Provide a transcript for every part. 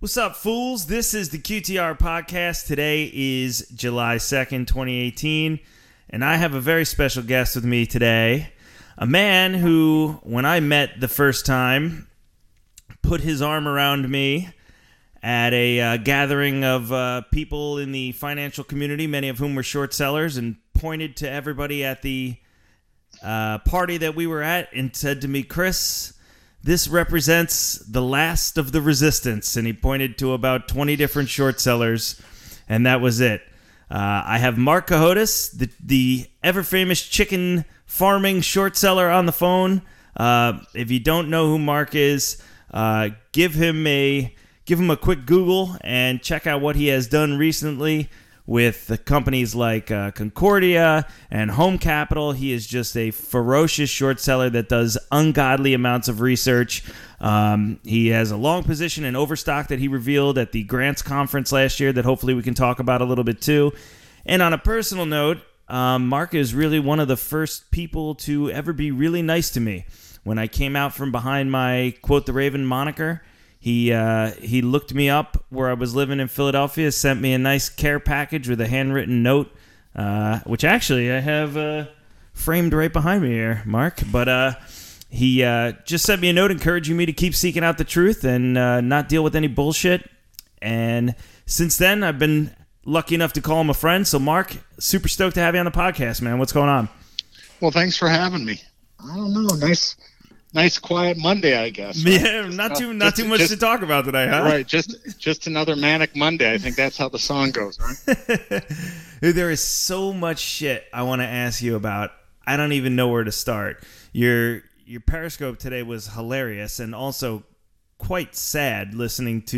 What's up, fools? This is the QTR podcast. Today is July 2nd, 2018, and I have a very special guest with me today. A man who, when I met the first time, put his arm around me at a gathering of people in the financial community, many of whom were short sellers, and pointed to everybody at the party that we were at and said to me, "Chris, this represents the last of the resistance." And he pointed to about 20 different short sellers, and that was it. I have Mark Cohodes, the ever-famous chicken farming short seller, on the phone. If you don't know who Mark is, give him a quick Google and check out what he has done recently with the companies like Concordia and Home Capital. He is just a ferocious short seller that does ungodly amounts of research. He has a long position in Overstock that he revealed at the Grants Conference last year that hopefully we can talk about a little bit too. And on a personal note, Mark is really one of the first people to ever be really nice to me. When I came out from behind my Quote the Raven moniker, He looked me up where I was living in Philadelphia, sent me a nice care package with a handwritten note, which actually I have framed right behind me here, Mark. But he just sent me a note encouraging me to keep seeking out the truth and not deal with any bullshit. And since then, I've been lucky enough to call him a friend. So, Mark, super stoked to have you on the podcast, man. What's going on? Well, thanks for having me. I don't know, Nice quiet Monday, I guess. Right? Yeah, not too much to talk about today, huh? Right, just another manic Monday. I think that's how the song goes, right? There is so much shit I want to ask you about. I don't even know where to start. Your Periscope today was hilarious and also quite sad listening to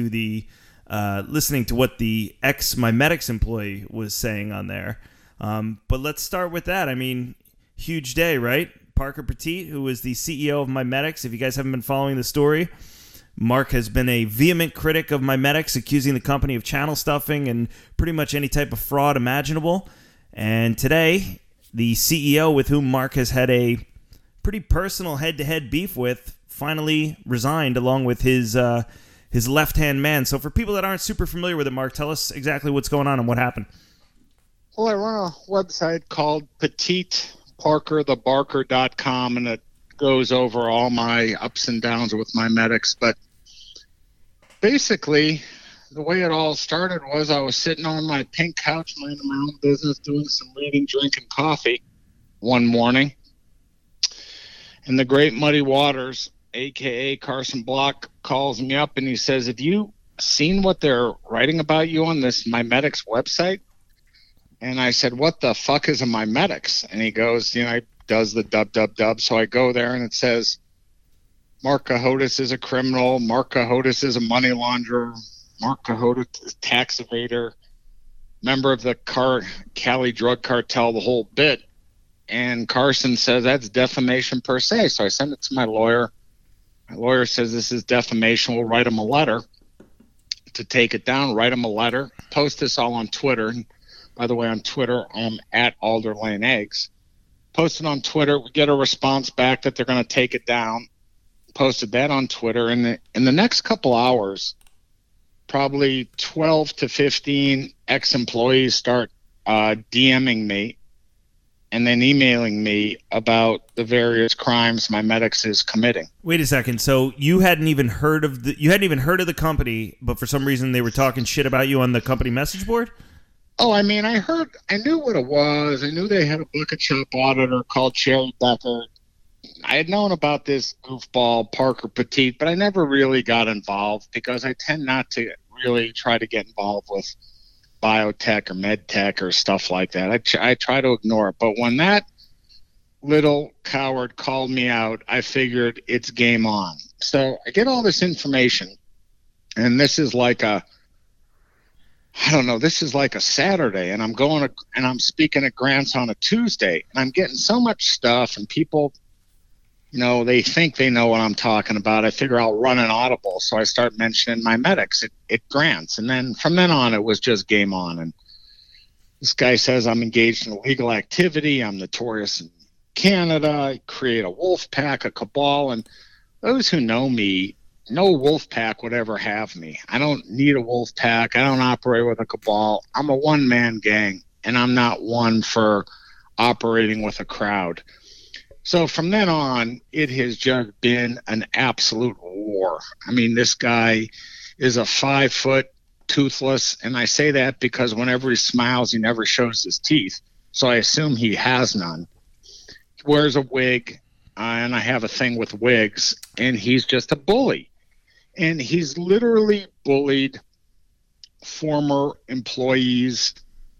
what the ex-MyMedics employee was saying on there. But let's start with that. I mean, huge day, right? Parker Petit, who is the CEO of MyMedics. If you guys haven't been following the story, Mark has been a vehement critic of MyMedics, accusing the company of channel stuffing and pretty much any type of fraud imaginable. And today, the CEO with whom Mark has had a pretty personal head-to-head beef with finally resigned along with his left-hand man. So for people that aren't super familiar with it, Mark, tell us exactly what's going on and what happened. Well, I run a website called PetitParkerTheBarker.com, and it goes over all my ups and downs with MyMedics. But basically, the way it all started was I was sitting on my pink couch, minding my own business, doing some reading, drinking coffee one morning. And the great Muddy Waters, a.k.a. Carson Block, calls me up and he says, "Have you seen what they're writing about you on this MyMedics website?" And I said, "What the fuck is a MyMedics?" And he goes, he does the dub. So I go there and it says, "Mark Cohodes is a criminal. Mark Cohodes is a money launderer. Mark Cohodes is a tax evader, member of the Cali drug cartel," the whole bit. And Carson says that's defamation per se. So I send it to my lawyer. My lawyer says this is defamation. We'll write him a letter to take it down, write him a letter, post this all on Twitter. By the way, on Twitter, I'm at Alder Lane Eggs. Posted on Twitter, we get a response back that they're going to take it down. Posted that on Twitter. And in the next couple hours, probably 12 to 15 ex-employees start DMing me and then emailing me about the various crimes MyMedics is committing. Wait a second. So you hadn't even heard of the company, but for some reason they were talking shit about you on the company message board? Oh, I mean, I knew what it was. I knew they had a bucket shop auditor called Sherry Becker. I had known about this goofball, Parker Petit, but I never really got involved because I tend not to really try to get involved with biotech or med tech or stuff like that. I try to ignore it. But when that little coward called me out, I figured it's game on. So I get all this information, and this is like this is like a Saturday, and I'm speaking at Grants on a Tuesday, and I'm getting so much stuff, and people, they think they know what I'm talking about. I figure I'll run an audible, so I start mentioning MyMedics at Grants, and then from then on, it was just game on. And this guy says I'm engaged in illegal activity. I'm notorious in Canada. I create a wolf pack, a cabal, and those who know me no wolf pack would ever have me. I don't need a wolf pack. I don't operate with a cabal. I'm a one-man gang, and I'm not one for operating with a crowd. So from then on, it has just been an absolute war. I mean, this guy is a 5-foot toothless, and I say that because whenever he smiles, he never shows his teeth. So I assume he has none. He wears a wig, and I have a thing with wigs, and he's just a bully. And he's literally bullied former employees,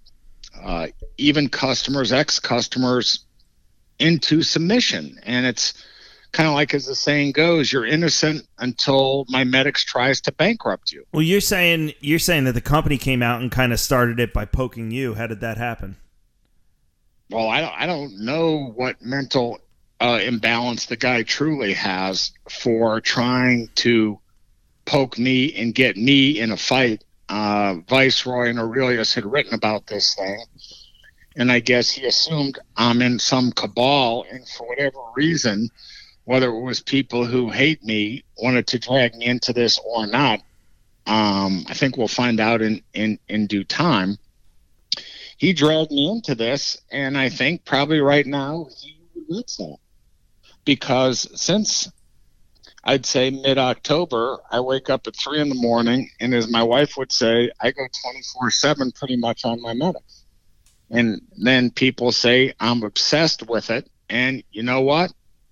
even customers, ex-customers, into submission. And it's kind of like, as the saying goes, you're innocent until my medics tries to bankrupt you. Well, you're saying that the company came out and kind of started it by poking you. How did that happen? Well, I don't know what mental imbalance the guy truly has for trying to poke me and get me in a fight. Viceroy and Aurelius had written about this thing, and I guess he assumed I'm in some cabal, and for whatever reason, whether it was people who hate me wanted to drag me into this or not, I think we'll find out in due time. He dragged me into this, and I think probably right now he regrets that. Because since, I'd say, mid-October, I wake up at 3 in the morning, and as my wife would say, I go 24/7 pretty much on my medics. And then people say I'm obsessed with it, and you know what?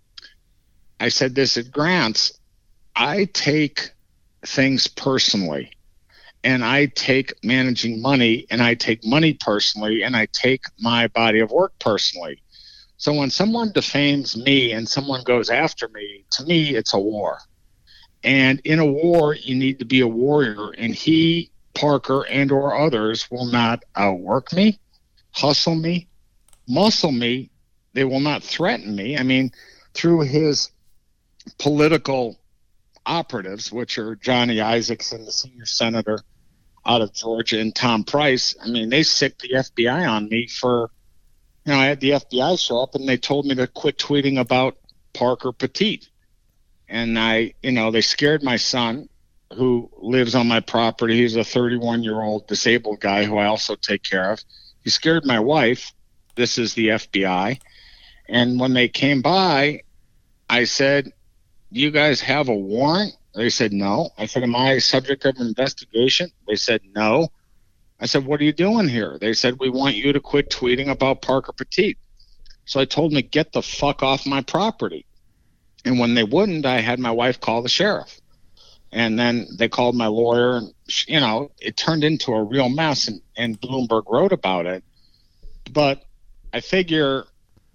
I said this at Grants. I take things personally. And I take managing money, and I take money personally, and I take my body of work personally. So when someone defames me and someone goes after me, to me, it's a war. And in a war, you need to be a warrior. And he, Parker, and or others will not outwork me, hustle me, muscle me. They will not threaten me. I mean, through his political operatives, which are Johnny Isakson, the senior senator out of Georgia, and Tom Price, I mean, they sicked the FBI on me for, I had the FBI show up and they told me to quit tweeting about Parker Petit. And they scared my son, who lives on my property. He's a 31-year-old disabled guy who I also take care of. He scared my wife. This is the FBI. And when they came by, I said, "You guys have a warrant?" They said, "No." I said, "Am I subject of investigation?" They said, "No." I said, "What are you doing here?" They said, "We want you to quit tweeting about Parker Petit." So I told them to get the fuck off my property. And when they wouldn't, I had my wife call the sheriff. And then they called my lawyer, and, it turned into a real mess, and Bloomberg wrote about it. But I figure,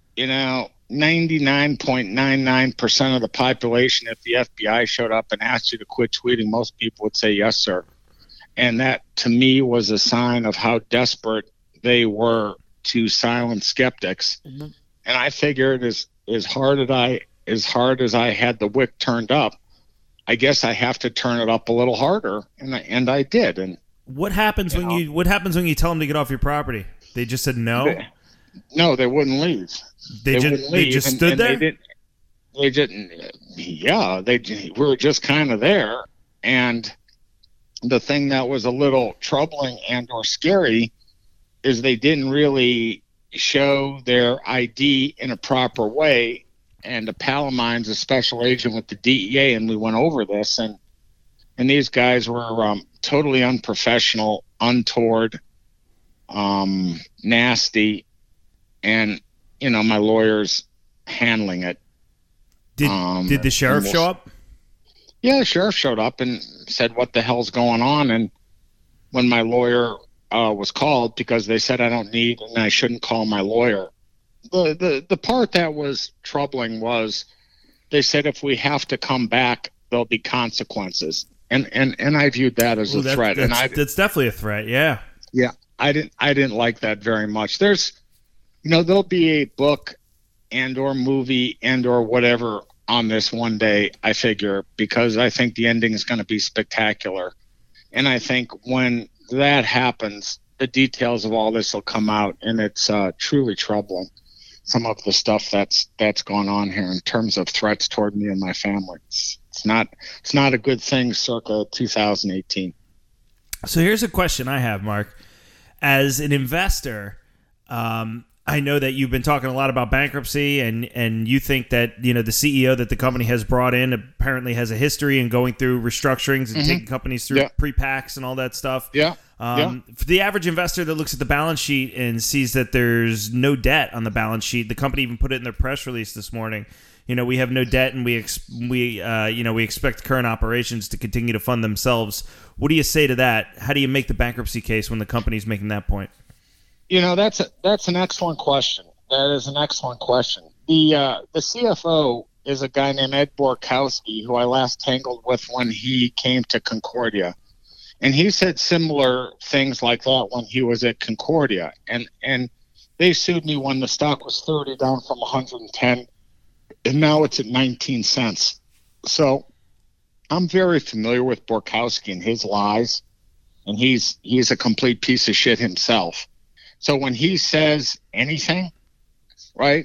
99.99% of the population, if the FBI showed up and asked you to quit tweeting, most people would say, "Yes, sir." And that, to me, was a sign of how desperate they were to silence skeptics. Mm-hmm. And I figured as hard as I had the wick turned up, I guess I have to turn it up a little harder, and I did. And what happens when you tell them to get off your properry? They just said no. No, they wouldn't leave. They just stood there. They didn't. Yeah, we were just kind of there. And the thing that was a little troubling and or scary is they didn't really show their ID in a proper way. And a pal of mine's a special agent with the DEA, and we went over this, and these guys were totally unprofessional, untoward, nasty, and my lawyer's handling it. Did the sheriff show up? Yeah, the sheriff showed up and said, "What the hell's going on?" And when my lawyer was called, because they said I don't need and I shouldn't call my lawyer, the part that was troubling was they said if we have to come back, there'll be consequences, and I viewed that as a threat. That's definitely a threat. Yeah. Yeah, I didn't like that very much. There's, there'll be a book and or movie and or whatever on this one day, I figure, because I think the ending is going to be spectacular. And I think when that happens, the details of all this will come out, and it's truly troubling, some of the stuff that's gone on here in terms of threats toward me and my family. It's not a good thing circa 2018. So here's a question I have, Mark. As an investor, I know that you've been talking a lot about bankruptcy, and you think that, the CEO that the company has brought in apparently has a history in going through restructurings and taking companies through pre-packs and all that stuff. For the average investor that looks at the balance sheet and sees that there's no debt on the balance sheet, the company even put it in their press release this morning. We have no debt, and we expect current operations to continue to fund themselves. What do you say to that? How do you make the bankruptcy case when the company's making that point? That's an excellent question. That is an excellent question. The CFO is a guy named Ed Borkowski, who I last tangled with when he came to Concordia. And he said similar things like that when he was at Concordia. And they sued me when the stock was 30 down from 110, and now it's at 19 cents. So I'm very familiar with Borkowski and his lies, and he's a complete piece of shit himself. So when he says anything, right,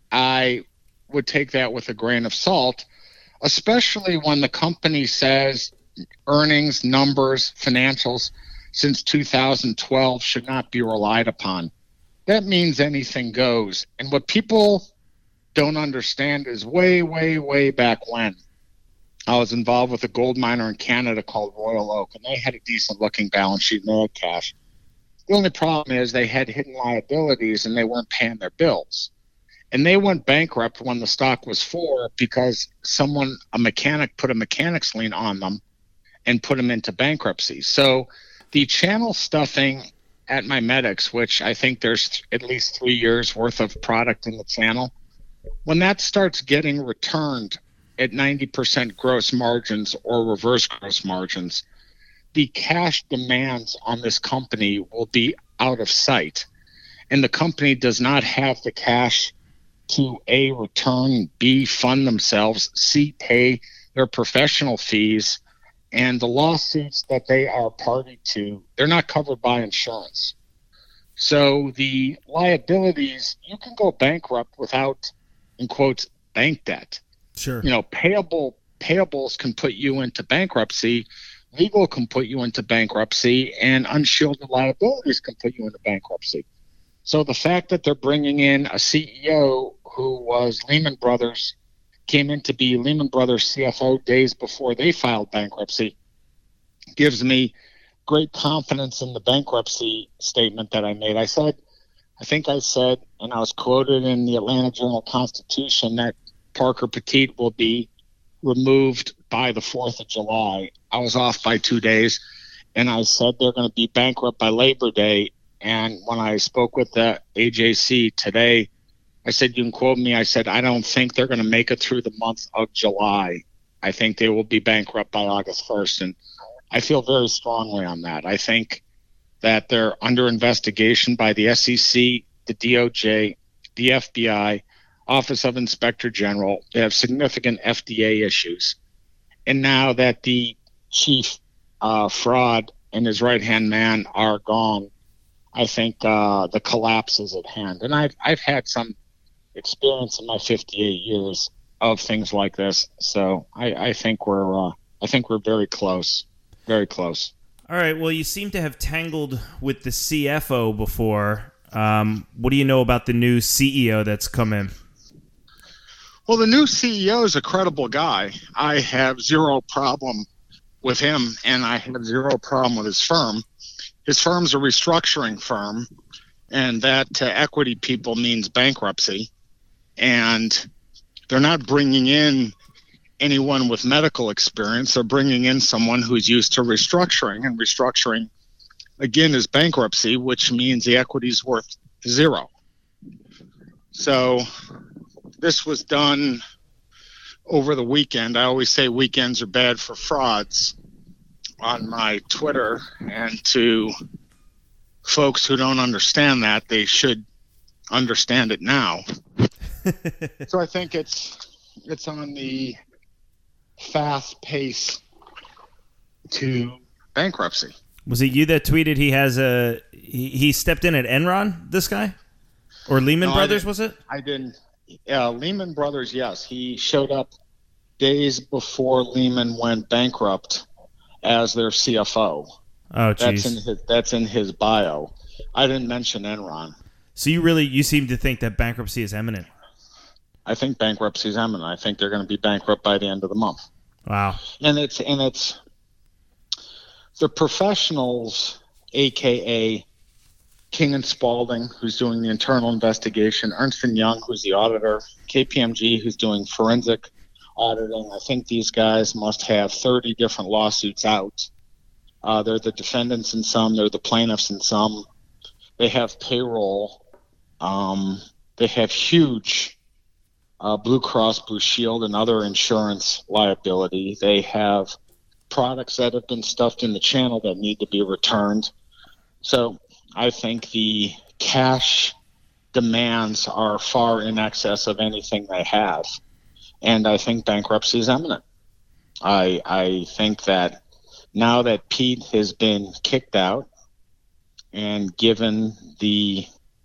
I would take that with a grain of salt, especially when the company says earnings, numbers, financials since 2012 should not be relied upon. That means anything goes. And what people don't understand is way, way, way back when I was involved with a gold miner in Canada called Royal Oak, and they had a decent-looking balance sheet and they had cash. The only problem is they had hidden liabilities and they weren't paying their bills. And they went bankrupt when the stock was $4 because a mechanic put a mechanics lien on them and put them into bankruptcy. So the channel stuffing at MiMedx, which I think there's at least 3 years worth of product in the channel, when that starts getting returned at 90% gross margins or reverse gross margins, the cash demands on this company will be out of sight. And the company does not have the cash to A, return, B, fund themselves, C, pay their professional fees, and the lawsuits that they are party to, they're not covered by insurance. So the liabilities, you can go bankrupt without, in quotes, bank debt. Sure. Payables can put you into bankruptcy, legal can put you into bankruptcy, and unshielded liabilities can put you into bankruptcy. So the fact that they're bringing in a CEO who was Lehman Brothers, came in to be Lehman Brothers CFO days before they filed bankruptcy, gives me great confidence in the bankruptcy statement that I made. I think I said, and I was quoted in the Atlanta Journal-Constitution, that Parker Petit will be removed by the 4th of July. I was off by 2 days, and I said they're going to be bankrupt by Labor Day. And when I spoke with the AJC today, I said, you can quote me, I said, I don't think they're going to make it through the month of July. I think they will be bankrupt by August 1st. And I feel very strongly on that. I think that they're under investigation by the SEC, the DOJ, the FBI, Office of Inspector General. They have significant FDA issues. And now that the chief fraud and his right-hand man are gone, I think the collapse is at hand. And I've had some experience in my 58 years of things like this, so I think we're very close, very close. All right. Well, you seem to have tangled with the CFO before. What do you know about the new CEO that's come in? Well, the new CEO is a credible guy. I have zero problem with him, and I have zero problem with his firm. His firm's a restructuring firm, and that to equity people means bankruptcy. And they're not bringing in anyone with medical experience. They're bringing in someone who's used to restructuring, and restructuring, again, is bankruptcy, which means the equity's worth zero. So this was done over the weekend. I always say weekends are bad for frauds on my Twitter, and to folks who don't understand that, they should understand it now. So I think it's on the fast pace to bankruptcy. Was it you that tweeted he stepped in at Enron, this guy? Or Lehman Brothers, was it? I didn't. Lehman Brothers, yes. He showed up days before Lehman went bankrupt as their CFO. Oh, geez. That's in his bio. I didn't mention Enron. So you seem to think that bankruptcy is imminent. I think bankruptcy is imminent. I think they're going to be bankrupt by the end of the month. Wow. And it's the professionals, aka King and Spalding, who's doing the internal investigation, Ernst & Young, who's the auditor, KPMG, who's doing forensic auditing. I think these guys must have 30 different lawsuits out. They're the defendants in some, they're the plaintiffs in some. They have payroll. They have huge Blue Cross Blue Shield and other insurance liability. They have products that have been stuffed in the channel that need to be returned. So I think the cash demands are far in excess of anything they have. And I think bankruptcy is imminent. I think that now that Pete has been kicked out and given the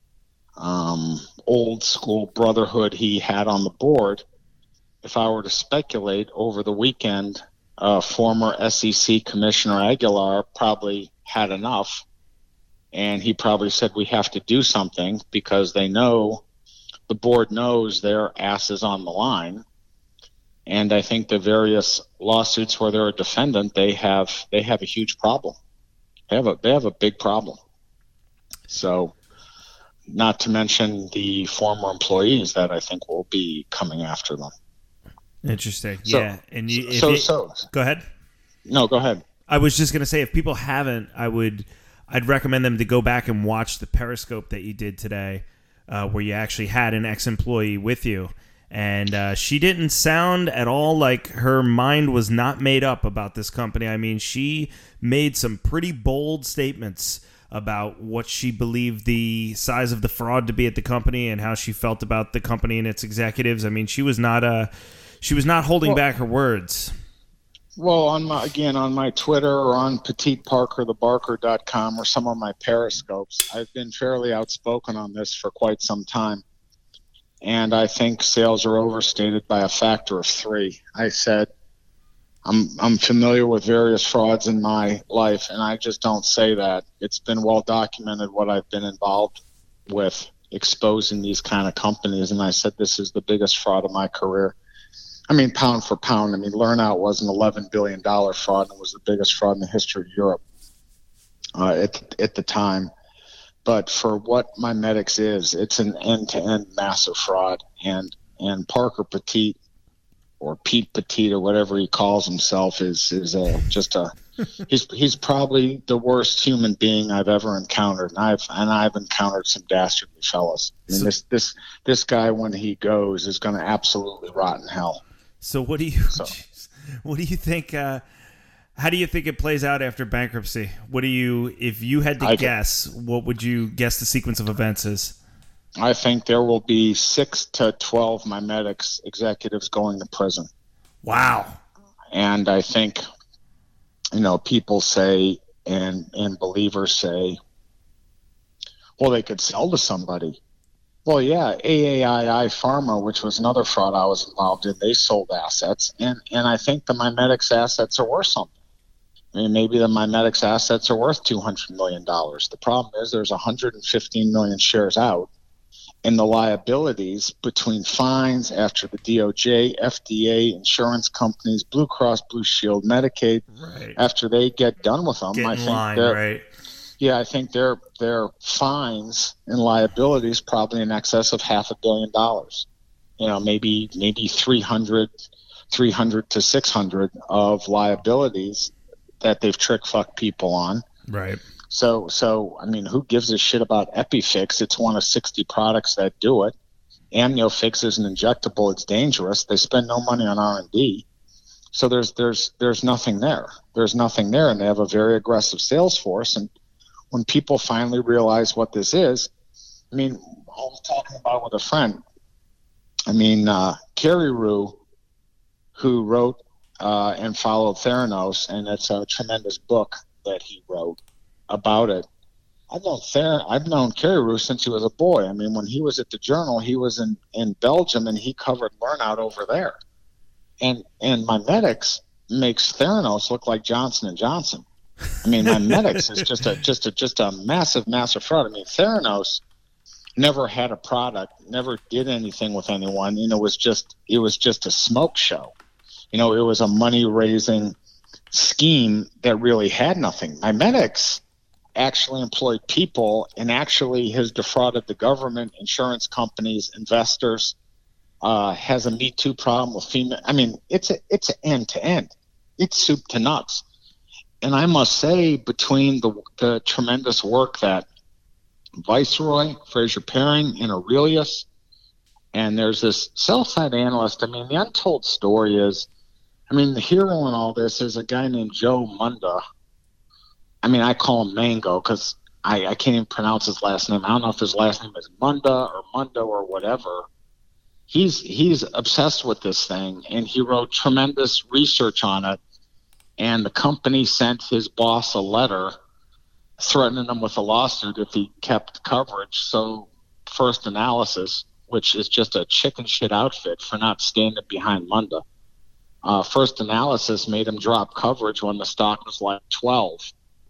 old school brotherhood he had on the board, if I were to speculate, over the weekend, former SEC Commissioner Aguilar probably had enough, and he probably said we have to do something because the board knows their ass is on the line. And I think the various lawsuits where they're a defendant, they have a huge problem. They have a big problem. So, not to mention the former employees that I think will be coming after them. Interesting. So, yeah. And go ahead. No, go ahead. I was just going to say, if people haven't, I'd recommend them to go back and watch the Periscope that you did today, where you actually had an ex-employee with you. And she didn't sound at all like her mind was not made up about this company. I mean, she made some pretty bold statements about what she believed the size of the fraud to be at the company and how she felt about the company and its executives. I mean, she was not holding back her words. Well, on my Twitter or on PetiteParkerTheBarker.com or some of my Periscopes, I've been fairly outspoken on this for quite some time. And I think sales are overstated by a factor of 3. I said, I'm familiar with various frauds in my life, and I just don't say that. It's been well documented what I've been involved with exposing these kind of companies, and I said this is the biggest fraud of my career. I mean, pound for pound. I mean, Learnout was an $11 billion fraud, and it was the biggest fraud in the history of Europe at the time. But for what MiMedx is, it's an end-to-end massive fraud. And Parker Petite, or Pete Petite, or whatever he calls himself, is he's probably the worst human being I've ever encountered. And I've encountered some dastardly fellas. I mean, this guy, when he goes, is going to absolutely rot in hell. So what do you think? How do you think it plays out after bankruptcy? If you had to guess, what would you guess the sequence of events is? I think there will be 6 to 12 MiMedx executives going to prison. Wow. And I think, people say, and believers say, well, they could sell to somebody. Well, yeah, AAII Pharma, which was another fraud I was involved in, they sold assets. And I think the MiMedx assets are worth something. I mean, maybe the MiMedx assets are worth $200 million. The problem is there's 115 million shares out, and the liabilities between fines after the DOJ, FDA, insurance companies, Blue Cross Blue Shield, Medicaid, right, after they get done with them, I think their fines and liabilities probably in excess of $500 million. Maybe 300 to 600 of liabilities that they've trick-fucked people on. Right. So I mean, who gives a shit about EpiFix? It's one of 60 products that do it. AmnioFix is an injectable. It's dangerous. They spend no money on R&D. So there's nothing there. There's nothing there, and they have a very aggressive sales force. And when people finally realize what this is, I mean, I was talking about with a friend. I mean, Kerry Rue, who wrote and followed Theranos, and it's a tremendous book that he wrote about it. I've known Kerry Rue since he was a boy. I mean, when he was at the Journal, he was in Belgium, and he covered Learnout over there. and MiMedx makes Theranos look like Johnson and Johnson. I mean, MiMedx is just a massive fraud. I mean, Theranos never had a product, never did anything with anyone. You know, it was just a smoke show. You know, it was a money raising scheme that really had nothing. MiMedx actually employed people and actually has defrauded the government, insurance companies, investors. Has a Me Too problem with female. I mean, it's end to end. It's soup to nuts. And I must say, between the tremendous work that Viceroy, Fraser Paring, and Aurelius, and there's this sell-side analyst. I mean, the untold story is, I mean, the hero in all this is a guy named Joe Munda. I mean, I call him Mango because I can't even pronounce his last name. I don't know if his last name is Munda or Mundo or whatever. He's obsessed with this thing, and he wrote tremendous research on it. And the company sent his boss a letter threatening him with a lawsuit if he kept coverage. So First Analysis, which is just a chicken shit outfit for not standing behind Munda, First Analysis made him drop coverage when the stock was like 12.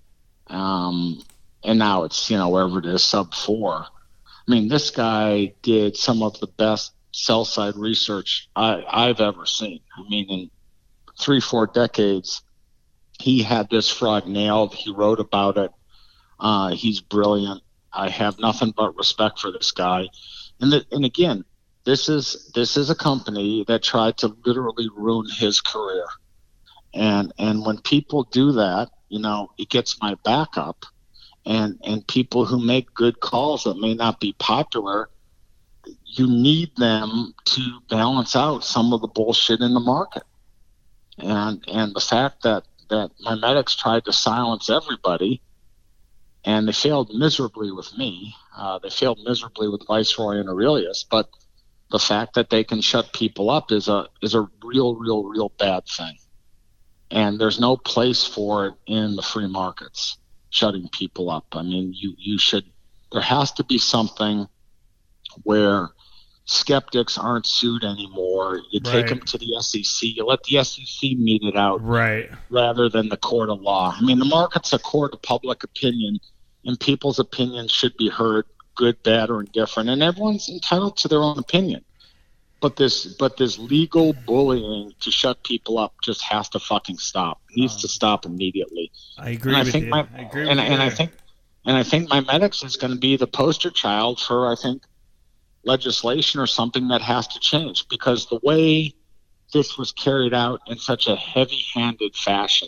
And now it's, you know, wherever it is, sub 4. I mean, this guy did some of the best sell-side research I've ever seen. I mean, in 3-4 decades, he had this fraud nailed. He wrote about it. He's brilliant. I have nothing but respect for this guy. And again, this is a company that tried to literally ruin his career. And when people do that, you know, it gets my back up. And people who make good calls that may not be popular, you need them to balance out some of the bullshit in the market. And the fact that MiMedx tried to silence everybody, and they failed miserably with me. They failed miserably with Viceroy and Aurelius. But the fact that they can shut people up is a real bad thing. And there's no place for it in the free markets, shutting people up. I mean, you should. There has to be something where skeptics aren't sued anymore. You take them to the SEC. You let the SEC mete it out, rather than the court of law. I mean, the market's a court of public opinion, and people's opinions should be heard, good, bad, or indifferent. And everyone's entitled to their own opinion. But this legal bullying to shut people up just has to fucking stop. It needs to stop immediately. I agree with you. I think MiMedx is going to be the poster child for, I think, legislation or something that has to change, because the way this was carried out in such a heavy-handed fashion,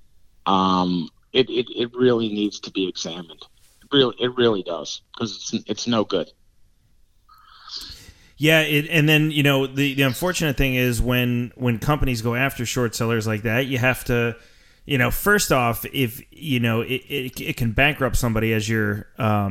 it really needs to be examined. It really does, because it's no good. Yeah, and then, you know, the unfortunate thing is when companies go after short sellers like that, you have to, you know, first off, if, you know, it can bankrupt somebody, as you're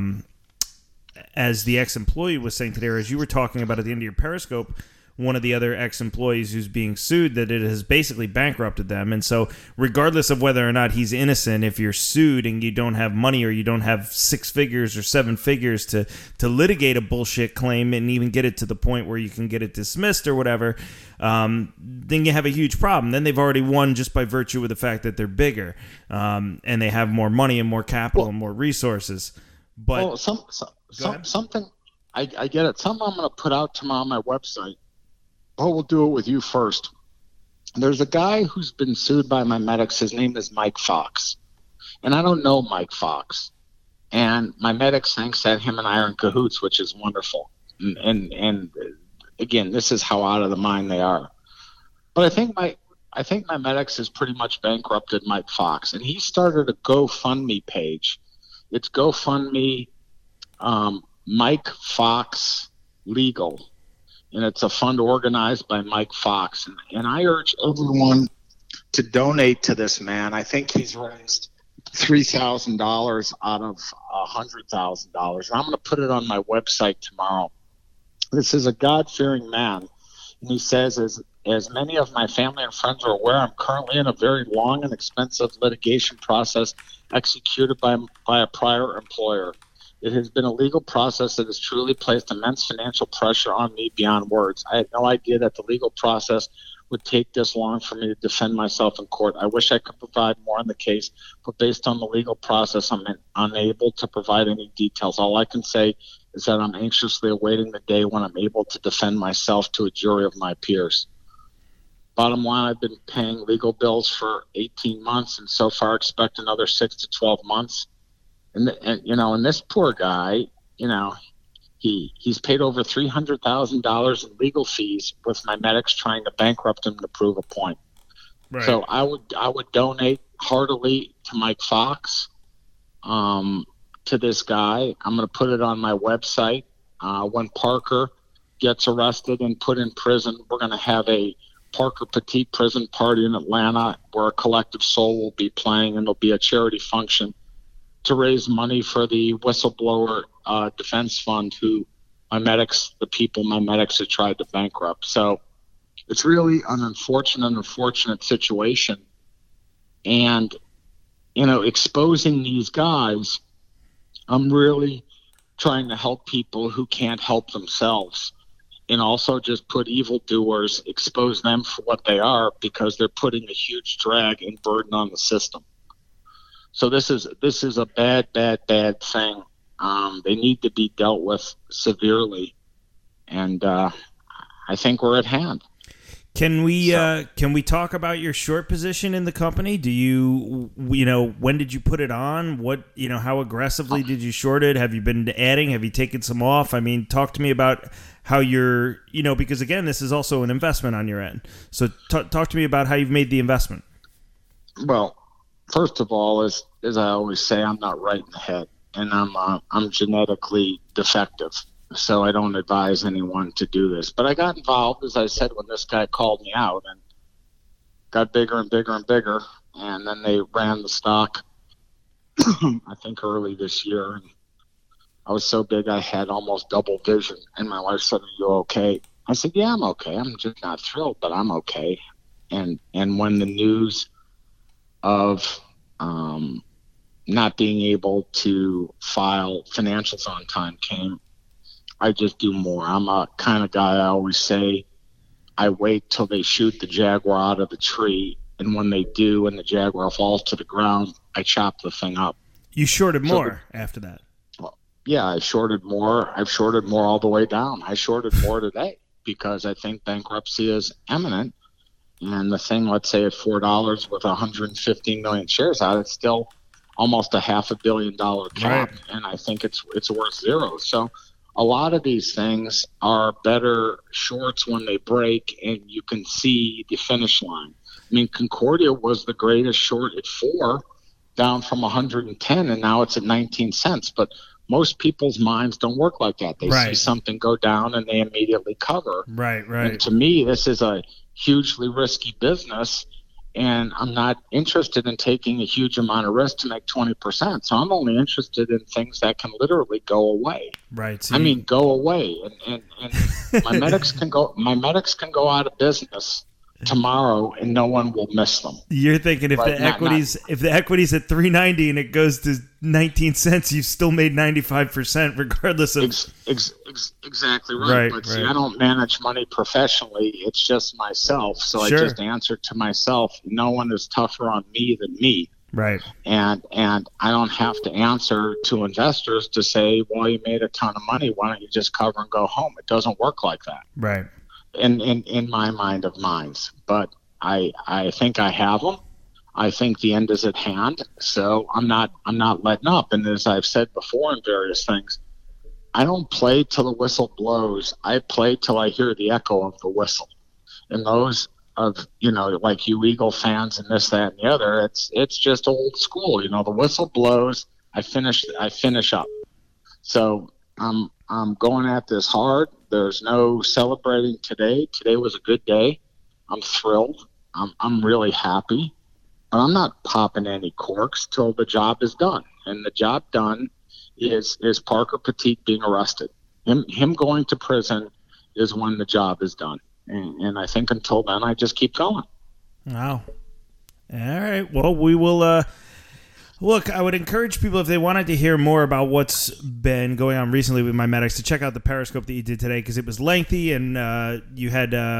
as the ex-employee was saying today, or as you were talking about at the end of your Periscope, one of the other ex-employees who's being sued, that it has basically bankrupted them. And so regardless of whether or not he's innocent, if you're sued and you don't have money, or you don't have 6 figures or 7 figures to litigate a bullshit claim and even get it to the point where you can get it dismissed or whatever, then you have a huge problem. Then they've already won just by virtue of the fact that they're bigger, and they have more money and more capital and more resources. But something, I get it. Something I'm going to put out tomorrow on my website. Oh, we'll do it with you first. There's a guy who's been sued by MiMedx. His name is Mike Fox. And I don't know Mike Fox. And MiMedx thinks that him and I are in cahoots, which is wonderful. And again, this is how out of the mind they are. But I think MiMedx has pretty much bankrupted Mike Fox. And he started a GoFundMe page. It's GoFundMe Mike Fox Legal. And it's a fund organized by Mike Fox. And I urge everyone to donate to this man. I think he's raised $3,000 out of $100,000. And I'm going to put it on my website tomorrow. This is a God-fearing man. And he says, as many of my family and friends are aware, I'm currently in a very long and expensive litigation process executed by a prior employer. It has been a legal process that has truly placed immense financial pressure on me beyond words. I had no idea that the legal process would take this long for me to defend myself in court. I wish I could provide more on the case, but based on the legal process, I'm unable to provide any details. All I can say is that I'm anxiously awaiting the day when I'm able to defend myself to a jury of my peers. Bottom line, I've been paying legal bills for 18 months and so far expect another 6 to 12 months. And this poor guy, he's paid over $300,000 in legal fees with MiMedx trying to bankrupt him to prove a point. Right. So I would donate heartily to Mike Fox, to this guy. I'm going to put it on my website. When Parker gets arrested and put in prison, we're going to have a Parker Petit prison party in Atlanta where a Collective Soul will be playing, and there'll be a charity function to raise money for the whistleblower defense fund who the people MiMedx had tried to bankrupt. So it's really an unfortunate situation. And, exposing these guys, I'm really trying to help people who can't help themselves, and also just put evildoers, expose them for what they are, because they're putting a huge drag and burden on the system. So this is a bad thing. They need to be dealt with severely, and I think we're at hand. Can we talk about your short position in the company? Do you when did you put it on? What how aggressively did you short it? Have you been adding? Have you taken some off? I mean, talk to me about how you're because again, this is also an investment on your end. So talk to me about how you've made the investment. Well, first of all, as I always say, I'm not right in the head, and I'm genetically defective. So I don't advise anyone to do this. But I got involved, as I said, when this guy called me out, and got bigger and bigger and bigger. And then they ran the stock, I think, early this year. And I was so big I had almost double vision. And my wife said, "Are you okay?" I said, "Yeah, I'm okay. I'm just not thrilled, but I'm okay." And when the news of not being able to file financials on time came, I just do more. I'm a kind of guy, I always say, I wait till they shoot the jaguar out of the tree, and when they do and the jaguar falls to the ground, I chop the thing up. You shorted more after that. Well, yeah, I shorted more. I've shorted more all the way down. I shorted more today because I think bankruptcy is imminent. And the thing, let's say at $4 with 115 million shares out, it's still almost a $500 million cap, right. And I think it's worth zero. So a lot of these things are better shorts when they break and you can see the finish line. I mean, Concordia was the greatest short at $4, down from 110, and now it's at 19 cents. But most people's minds don't work like that. They see something go down and they immediately cover. Right. And to me, this is a hugely risky business, and I'm not interested in taking a huge amount of risk to make 20%. So I'm only interested in things that can literally go away. Right. Go away. And MiMedx can go out of business tomorrow and no one will miss them. You're thinking if the equity's at $3.90 and it goes to 19 cents, you've still made 95% regardless of exactly right. But see, I don't manage money professionally. It's just myself. So I just answer to myself. No one is tougher on me than me. Right. And I don't have to answer to investors to say, well, you made a ton of money. Why don't you just cover and go home? It doesn't work like that. Right. In my mind of minds, but I think I have them. I think the end is at hand, so I'm not letting up. And as I've said before in various things, I don't play till the whistle blows. I play till I hear the echo of the whistle. And those of like you Eagle fans and this, that, and the other, it's just old school. The whistle blows, I finish up. So I'm going at this hard. There's no celebrating today. Today was a good day. I'm thrilled. I'm really happy. But I'm not popping any corks till the job is done. And the job done is Parker Petit being arrested. Him going to prison is when the job is done. And I think until then, I just keep going. Wow. All right. Well, we will... Look, I would encourage people, if they wanted to hear more about what's been going on recently with MiMedx, to check out the Periscope that you did today, because it was lengthy and you had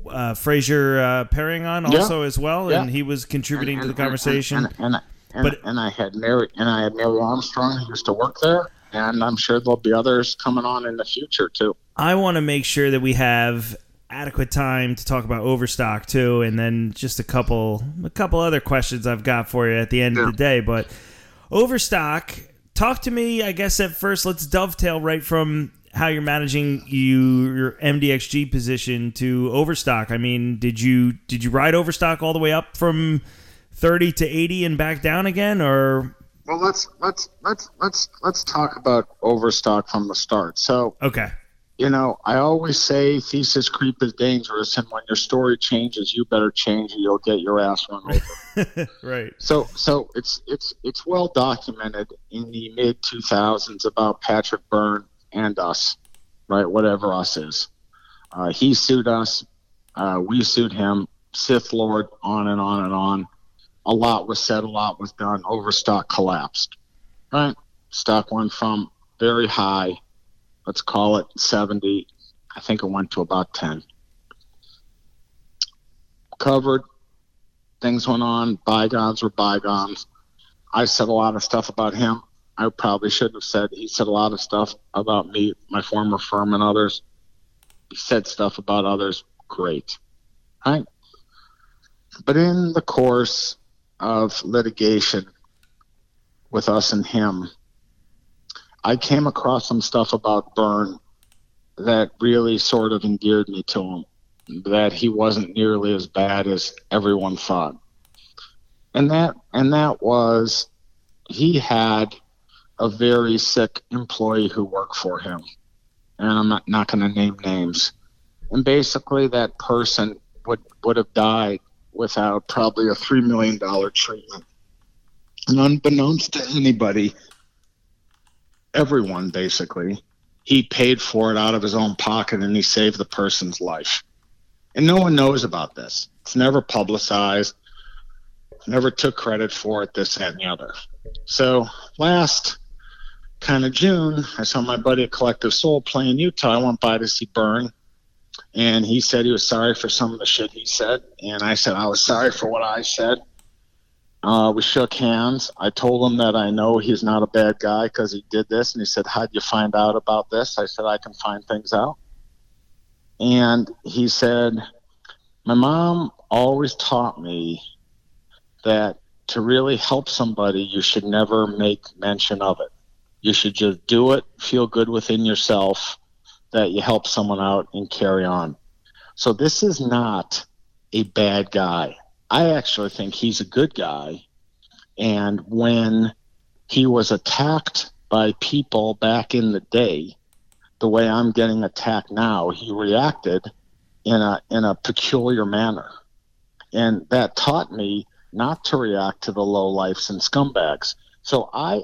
Fraser Perringon also as well, Yeah. and he was contributing to the conversation. And I had Mary Armstrong who used to work there, and I'm sure there'll be others coming on in the future too. I want to make sure that we have adequate time to talk about Overstock too, and then just a couple other questions I've got for you at the end of the day. But Overstock, talk to me. I guess at first, let's dovetail right from how you're managing your MDXG position to Overstock. I mean, did you ride Overstock all the way up from 30 to 80 and back down again, or? Well, let's talk about Overstock from the start. So, okay. I always say thesis creep is dangerous, and when your story changes, you better change or you'll get your ass run over. Right. So it's well documented in the mid 2000s about Patrick Byrne and us, right? Whatever us is. He sued us. We sued him. Sith Lord, on and on and on. A lot was said. A lot was done. Overstock collapsed, right? Stock went from very high, let's call it 70. I think it went to about 10. Covered. Things went on. Bygones were bygones. I said a lot of stuff about him. I probably shouldn't have said. He said a lot of stuff about me, my former firm, and others. He said stuff about others. Great. Right? But in the course of litigation with us and him, I came across some stuff about Byrne that really sort of endeared me to him, that he wasn't nearly as bad as everyone thought. And that was, he had a very sick employee who worked for him. And I'm not going to name names. And basically that person would have died without probably a $3 million treatment. And unbeknownst to anybody, everyone basically, he paid for it out of his own pocket and he saved the person's life. And no one knows about this. It's never publicized, never took credit for it, this, that, and the other. So last kind of June, I saw my buddy at Collective Soul play in Utah. I went by to see Byrne, and he said he was sorry for some of the shit he said. And I said I was sorry for what I said. We shook hands. I told him that I know he's not a bad guy because he did this. And he said, how'd you find out about this? I said, I can find things out. And he said, my mom always taught me that to really help somebody, you should never make mention of it. You should just do it, feel good within yourself that you help someone out and carry on. So this is not a bad guy. I actually think he's a good guy. And when he was attacked by people back in the day, the way I'm getting attacked now, he reacted in a peculiar manner. And that taught me not to react to the lowlifes and scumbags. So I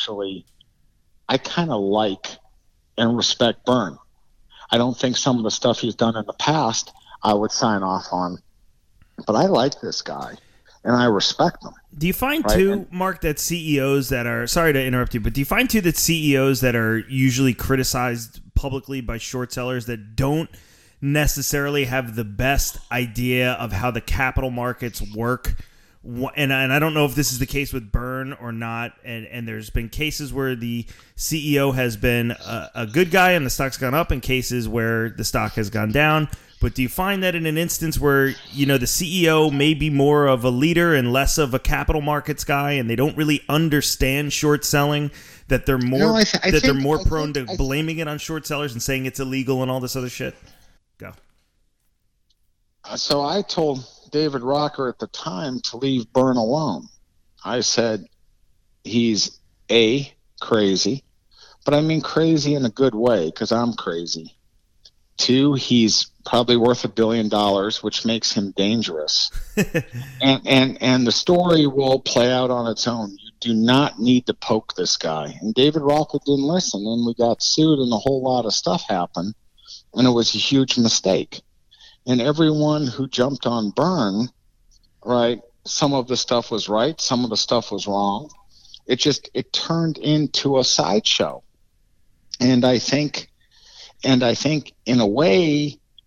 kind of like and respect Byrne. I don't think some of the stuff he's done in the past I would sign off on. But I like this guy, and I respect him. Do you find, too, Mark, that CEOs that are – sorry to interrupt you, but do you find, too, that CEOs that are usually criticized publicly by short sellers that don't necessarily have the best idea of how the capital markets work – and I don't know if this is the case with Byrne or not, and there's been cases where the CEO has been a good guy and the stock's gone up, and cases where the stock has gone down. But do you find that in an instance where, the CEO may be more of a leader and less of a capital markets guy, and they don't really understand short selling, that they're more they're more prone to blaming it on short sellers and saying it's illegal and all this other shit? Go. So I told David Rocker at the time to leave Byrne alone. I said he's crazy, but I mean crazy in a good way because I'm crazy. 2, he's probably worth $1 billion, which makes him dangerous. and the story will play out on its own. You do not need to poke this guy. And David Rocker didn't listen, and we got sued, and a whole lot of stuff happened, and it was a huge mistake. And everyone who jumped on Byrne, right, some of the stuff was right, some of the stuff was wrong. It turned into a sideshow. And I think in a way,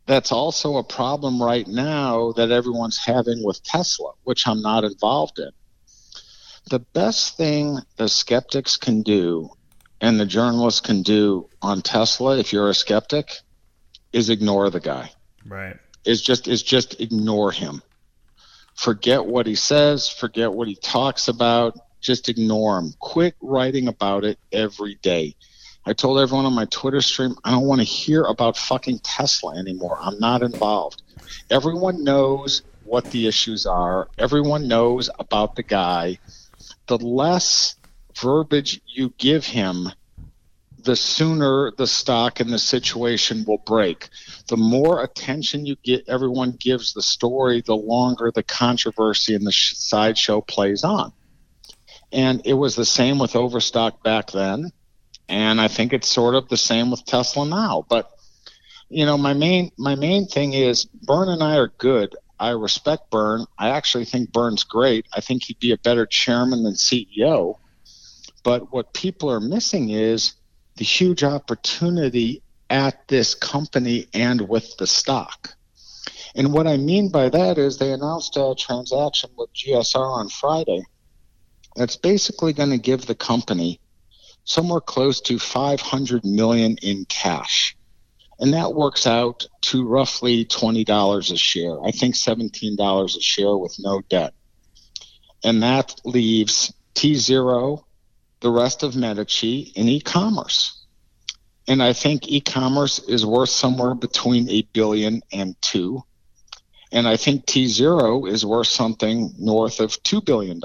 That's also a problem right now that everyone's having with Tesla, which I'm not involved in. The best thing the skeptics can do and the journalists can do on Tesla, if you're a skeptic, is ignore the guy. Right. Is just ignore him. Forget what he says, forget what he talks about, just ignore him. Quit writing about it every day. I told everyone on my Twitter stream, I don't want to hear about fucking Tesla anymore. I'm not involved. Everyone knows what the issues are. Everyone knows about the guy. The less verbiage you give him, the sooner the stock and the situation will break. The more attention you get, everyone gives the story, the longer the controversy and the sideshow plays on. And it was the same with Overstock back then. And I think it's sort of the same with Tesla now. But, you know, my main thing is Byrne and I are good. I respect Byrne. I actually think Byrne's great. I think he'd be a better chairman than CEO. But what people are missing is the huge opportunity at this company and with the stock. And what I mean by that is they announced a transaction with GSR on Friday that's basically going to give the company somewhere close to $500 million in cash. And that works out to roughly $20 a share. I think $17 a share with no debt. And that leaves T0, the rest of Medici, in e-commerce. And I think e-commerce is worth somewhere between $1 billion and $2 billion. And I think T0 is worth something north of $2 billion.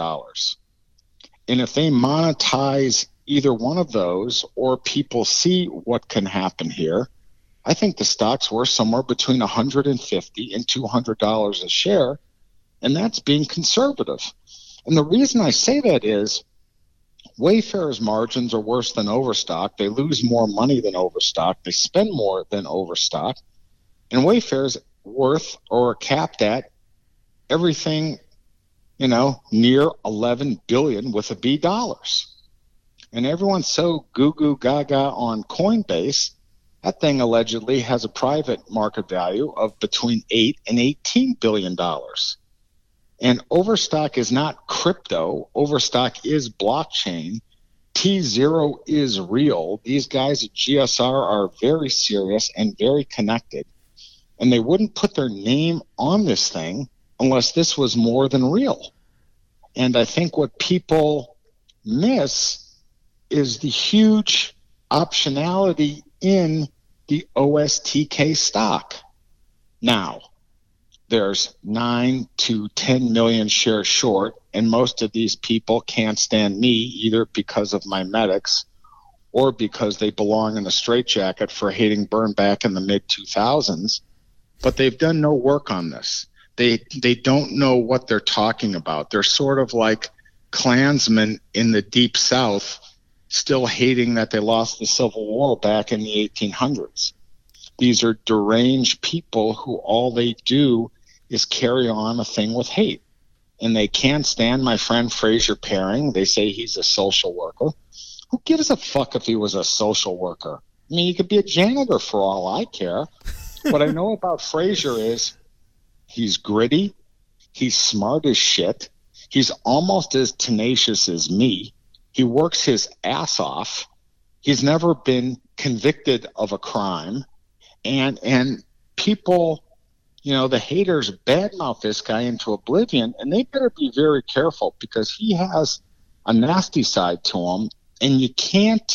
And if they monetize either one of those, or people see what can happen here, I think the stock's worth somewhere between $150 and $200 a share, and that's being conservative. And the reason I say that is Wayfair's margins are worse than Overstock. They lose more money than Overstock. They spend more than Overstock. And Wayfair's worth or capped at everything, you know, near $11 billion with a B dollars. And everyone's so goo-goo gaga on Coinbase, that thing allegedly has a private market value of between $8 and $18 billion. And Overstock is not crypto. Overstock is blockchain. T0 is real. These guys at GSR are very serious and very connected. And they wouldn't put their name on this thing unless this was more than real. And I think what people miss is the huge optionality in the OSTK stock. Now, there's 9 to 10 million shares short, and most of these people can't stand me either because of my medics or because they belong in a straitjacket for hating Byrne back in the mid-2000s. But they've done no work on this. They don't know what they're talking about. They're sort of like Klansmen in the Deep South, still hating that they lost the Civil War back in the 1800s. These are deranged people who all they do is carry on a thing with hate. And they can't stand my friend Fraser Paring. They say he's a social worker. Who gives a fuck if he was a social worker? I mean, he could be a janitor for all I care. What I know about Fraser is he's gritty. He's smart as shit. He's almost as tenacious as me. He works his ass off. He's never been convicted of a crime. And people, you know, the haters badmouth this guy into oblivion, and they better be very careful because he has a nasty side to him, and you can't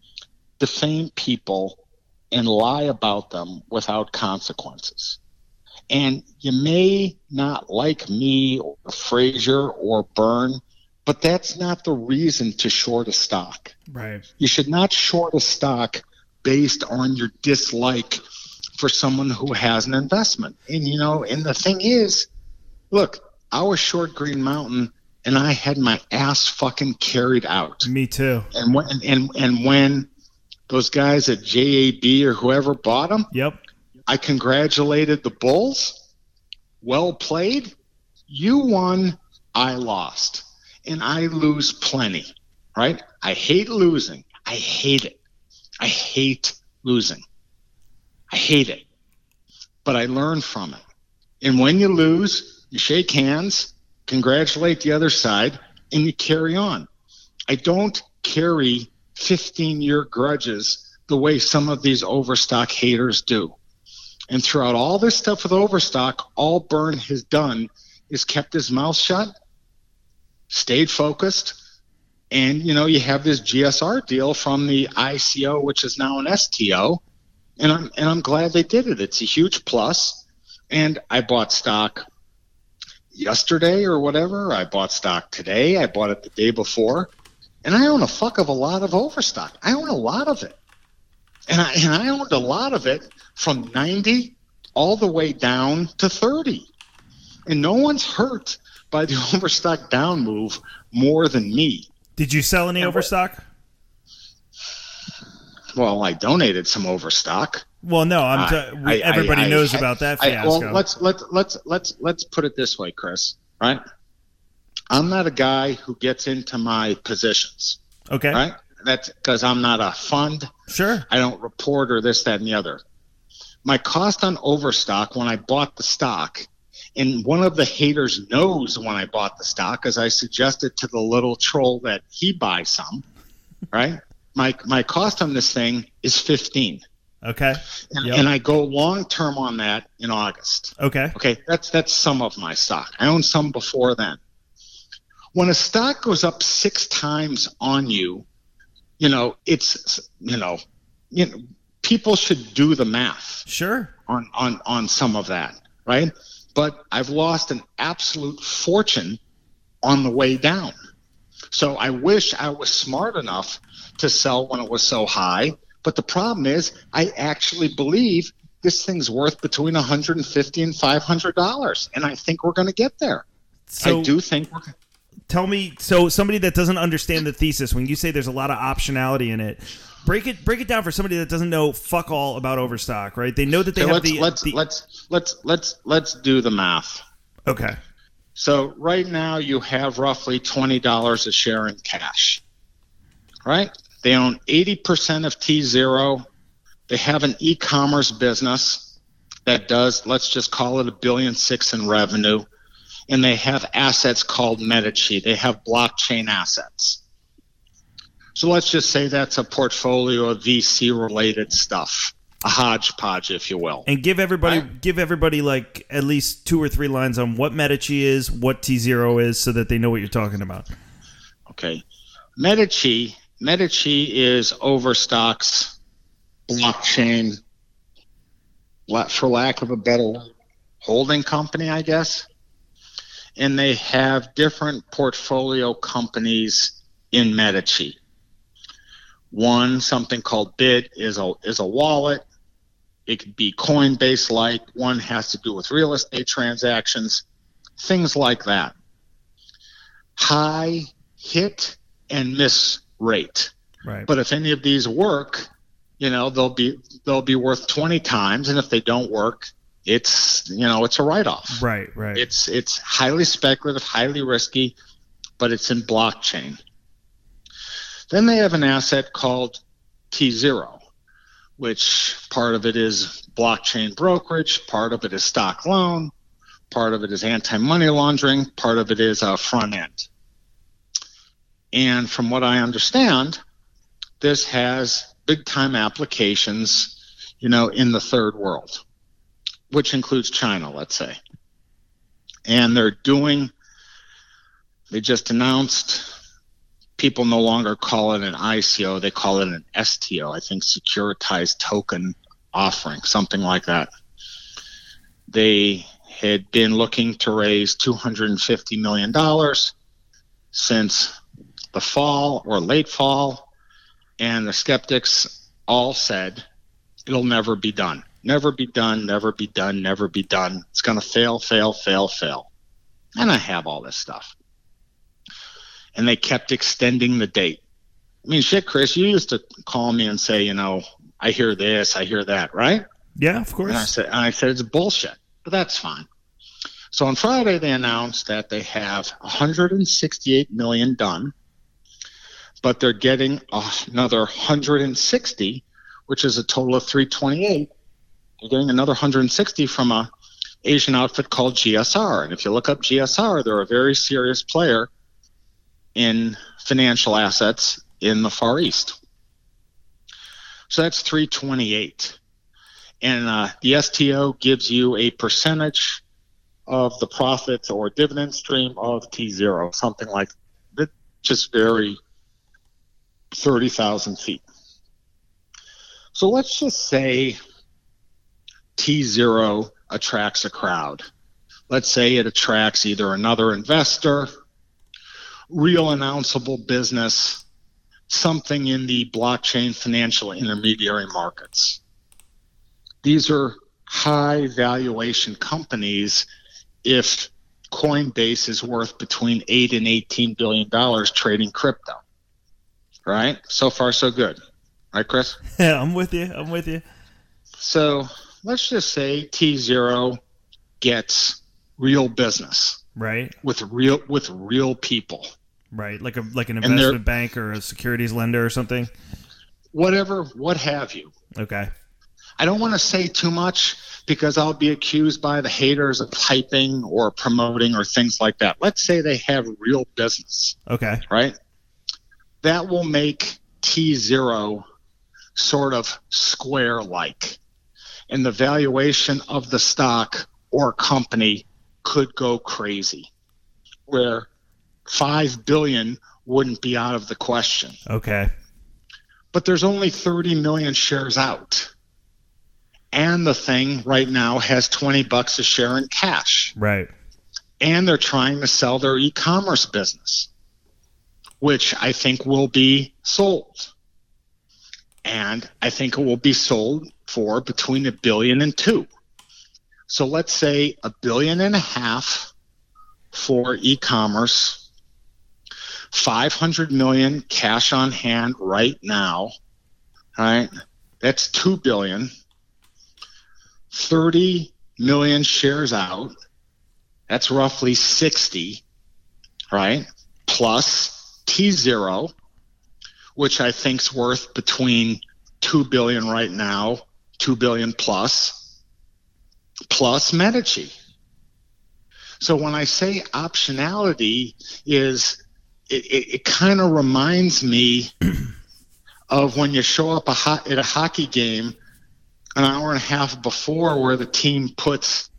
defame people and lie about them without consequences. And you may not like me or Fraser or Byrne, but that's not the reason to short a stock. Right. You should not short a stock based on your dislike for someone who has an investment. And, you know, and the thing is, look, I was short Green Mountain, and I had my ass fucking carried out. Me too. And when those guys at JAB or whoever bought them, yep, I congratulated the Bulls. Well played. You won, I lost. And I lose plenty, right? I hate losing. I hate it. I hate losing. I hate it. but I learn from it. And when you lose, you shake hands, congratulate the other side, and you carry on. I don't carry 15-year grudges the way some of these overstock haters do. And throughout all this stuff with overstock, all Byrne has done is kept his mouth shut, stayed focused, and, you know, you have this GSR deal from the ICO, which is now an STO, and I'm glad they did it. It's a huge plus. And I bought stock yesterday or whatever. I bought stock today. I bought it the day before. And I own a fuck of a lot of overstock. I own a lot of it. And I owned a lot of it from 90 all the way down to 30. And no one's hurt by the overstock down move more than me. Did you sell any overstock? Well, I donated some overstock. Well, no, everybody knows about that fiasco. Well, let's put it this way, Chris. Right? I'm not a guy who gets into my positions. Okay. Right? That's because I'm not a fund. Sure. I don't report or this, that, and the other. My cost on overstock when I bought the stock, and one of the haters knows when I bought the stock, as I suggested to the little troll that he buy some, right? My cost on this thing is 15. Okay. And I go long term on that in August. Okay. Okay. That's some of my stock. I owned some before then. When a stock goes up 6 times on you, it's people should do the math. Sure. On some of that, right? But I've lost an absolute fortune on the way down. So I wish I was smart enough to sell when it was so high. But the problem is I actually believe this thing's worth between $150 and $500. And I think we're going to get there. So I do think we're going to. Tell me, so somebody that doesn't understand the thesis, when you say there's a lot of optionality in it, break it down for somebody that doesn't know fuck all about overstock, right? They know that they have let's do the math. Okay. So right now you have roughly $20 a share in cash, right? They own 80% of T0. They have an e-commerce business that does, let's just call it $1.6 billion in revenue. And they have assets called Medici. They have blockchain assets. So let's just say that's a portfolio of VC-related stuff, a hodgepodge, if you will. And give everybody like at least 2 or 3 lines on what Medici is, what T0 is, so that they know what you're talking about. Okay. Medici is Overstock's blockchain, for lack of a better word, holding company, I guess. And they have different portfolio companies in Medici. One, something called BIT, is a wallet. It could be Coinbase-like. One has to do with real estate transactions, things like that. High hit and miss rate. Right. But if any of these work, they'll be worth 20 times, and if they don't work, it's a write-off. Right. It's highly speculative, highly risky, but it's in blockchain. Then they have an asset called T0, which part of it is blockchain brokerage, part of it is stock loan, part of it is anti-money laundering, part of it is front end. And from what I understand, this has big-time applications, in the third world, which includes China, let's say. And they just announced, people no longer call it an ICO, they call it an STO, I think securitized token offering, something like that. They had been looking to raise $250 million since the fall or late fall, and the skeptics all said it'll never be done. Never be done, never be done, never be done. It's going to fail. And I have all this stuff. And they kept extending the date. I mean, shit, Chris, you used to call me and say, I hear this, I hear that, right? Yeah, of course. And I said it's bullshit, but that's fine. So on Friday, they announced that they have $168 million done, but they're getting another 160, which is a total of 328 You're getting another 160 from a Asian outfit called GSR. And if you look up GSR, they're a very serious player in financial assets in the Far East. So that's 328. And the STO gives you a percentage of the profits or dividend stream of T0, something like that, just vary 30,000 feet. So let's just say T0 attracts a crowd. Let's say it attracts either another investor, real announceable business, something in the blockchain financial intermediary markets. These are high valuation companies if Coinbase is worth between $8 and $18 billion trading crypto. Right? So far, so good. Right, Chris? Yeah, I'm with you. So let's just say T0 gets real business. Right. With real people. Right. Like an investment bank or a securities lender or something. What have you. Okay. I don't want to say too much because I'll be accused by the haters of hyping or promoting or things like that. Let's say they have real business. Okay. Right? That will make T0 sort of square-like. And the valuation of the stock or company could go crazy, where $5 billion wouldn't be out of the question. Okay. But there's only 30 million shares out. And the thing right now has $20 a share in cash. Right. And they're trying to sell their e-commerce business, which I think will be sold. And I think it will be sold for between $1 billion and $2 billion. So let's say $1.5 billion for e-commerce, $500 million cash on hand right now, right? That's $2 billion. 30 million shares out. That's roughly 60, right? Plus T0, which I think's worth between $2 billion right now, $2 billion plus Medici. So when I say optionality, it kind of reminds me of when you show up at a hockey game an hour and a half before, where the team puts,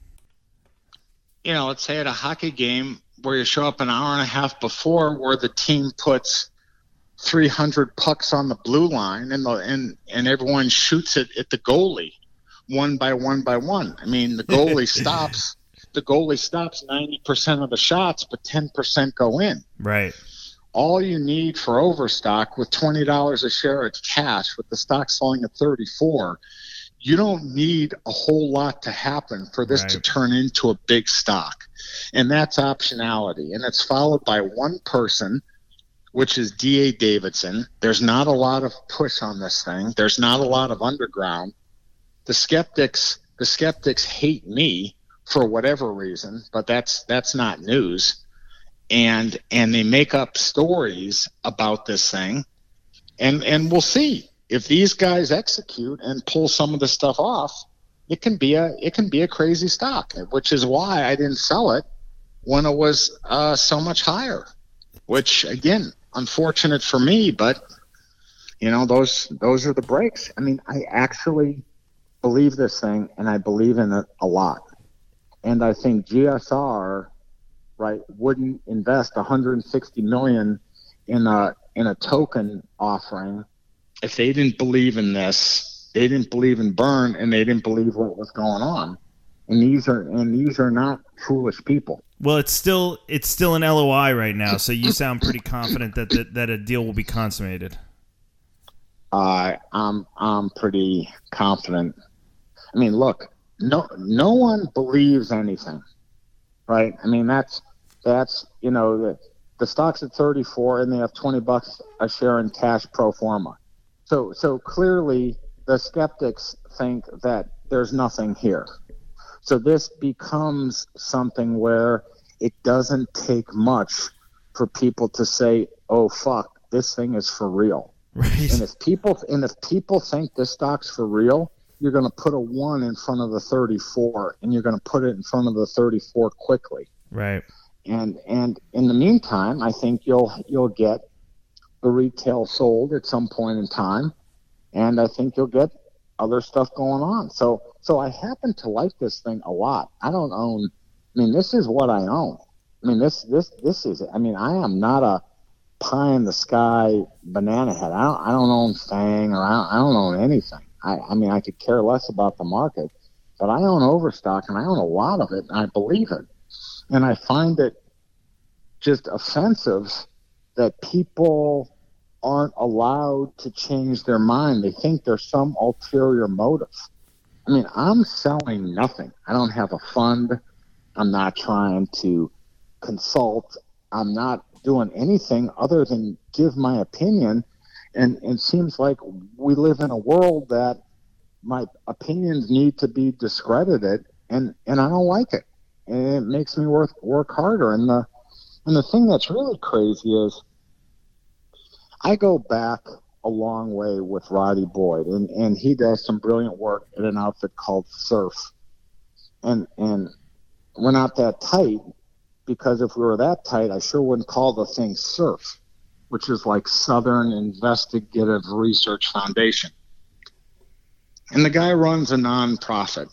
let's say at a hockey game where you show up an hour and a half before, where the team puts 300 pucks on the blue line and everyone shoots it at the goalie one by one by one. I mean, the goalie stops 90% of the shots, but 10% go in. Right. All you need for Overstock with $20 a share at cash, with the stock selling at 34, you don't need a whole lot to happen for this to turn into a big stock. And that's optionality. And it's followed by one person, which is D.A. Davidson. There's not a lot of push on this thing. There's not a lot of underground. The skeptics hate me for whatever reason, but that's not news. And they make up stories about this thing. And we'll see. If these guys execute and pull some of the stuff off, it can be a crazy stock, which is why I didn't sell it when it was so much higher. Which, again, unfortunate for me, but those are the breaks. I mean, I actually believe this thing, and I believe in it a lot. And I think GSR, right, wouldn't invest $160 million in a token offering if they didn't believe in this. They didn't believe in burn, and they didn't believe what was going on. And these are not foolish people. Well, it's still an LOI right now, so you sound pretty confident that a deal will be consummated. I'm pretty confident. I mean, look, no one believes anything, right? I mean, that's the stock's at 34 and they have $20 a share in cash pro forma. So clearly the skeptics think that there's nothing here. So this becomes something where it doesn't take much for people to say, "Oh fuck, this thing is for real." Right. And if people think this stock's for real, you're going to put a 1 in front of the 34, and you're going to put it in front of the 34 quickly. Right. And in the meantime, I think you'll get the retail sold at some point in time, and I think you'll get other stuff going on. So I happen to like this thing a lot. I don't own. I mean, this is what I own. I mean, this is. I mean, I am not a pie in the sky banana head. I don't own FANG, or I don't own anything. I mean, I could care less about the market, but I own Overstock, and I own a lot of it, and I believe it. And I find it just offensive that people aren't allowed to change their mind. They think there's some ulterior motive. I mean, I'm selling nothing. I don't have a fund. I'm not trying to consult. I'm not doing anything other than give my opinion. And it seems like we live in a world that my opinions need to be discredited, and I don't like it. And it makes me work harder. And the thing that's really crazy is I go back a long way with Roddy Boyd, and he does some brilliant work at an outfit called Surf. And we're not that tight, because if we were that tight, I sure wouldn't call the thing Surf, which is like Southern Investigative Research Foundation. And the guy runs a nonprofit,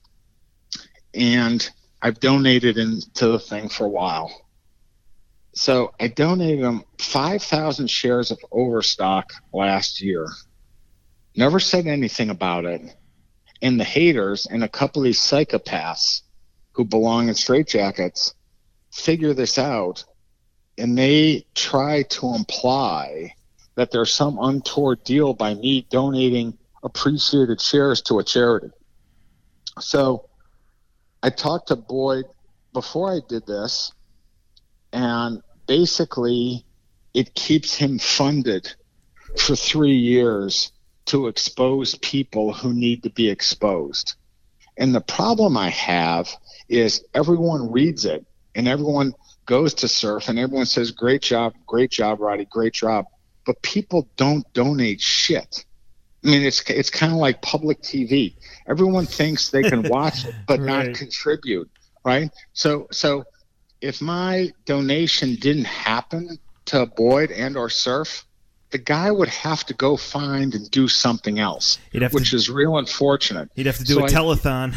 and I've donated into the thing for a while. So I donated him 5,000 shares of Overstock last year. Never said anything about it. And the haters and a couple of these psychopaths who belong in straitjackets figure this out, and they try to imply that there's some untoward deal by me donating appreciated shares to a charity. So I talked to Boyd before I did this, and basically it keeps him funded for 3 years to expose people who need to be exposed. And the problem I have is everyone reads it, and everyone goes to Surf, and everyone says, great job, Roddy, great job. But people don't donate shit. I mean, it's kind of like public TV. Everyone thinks they can watch it but right. not contribute, right? So if my donation didn't happen to Boyd and or Surf, the guy would have to go find and do something else, which is real unfortunate. He'd have to do a telethon.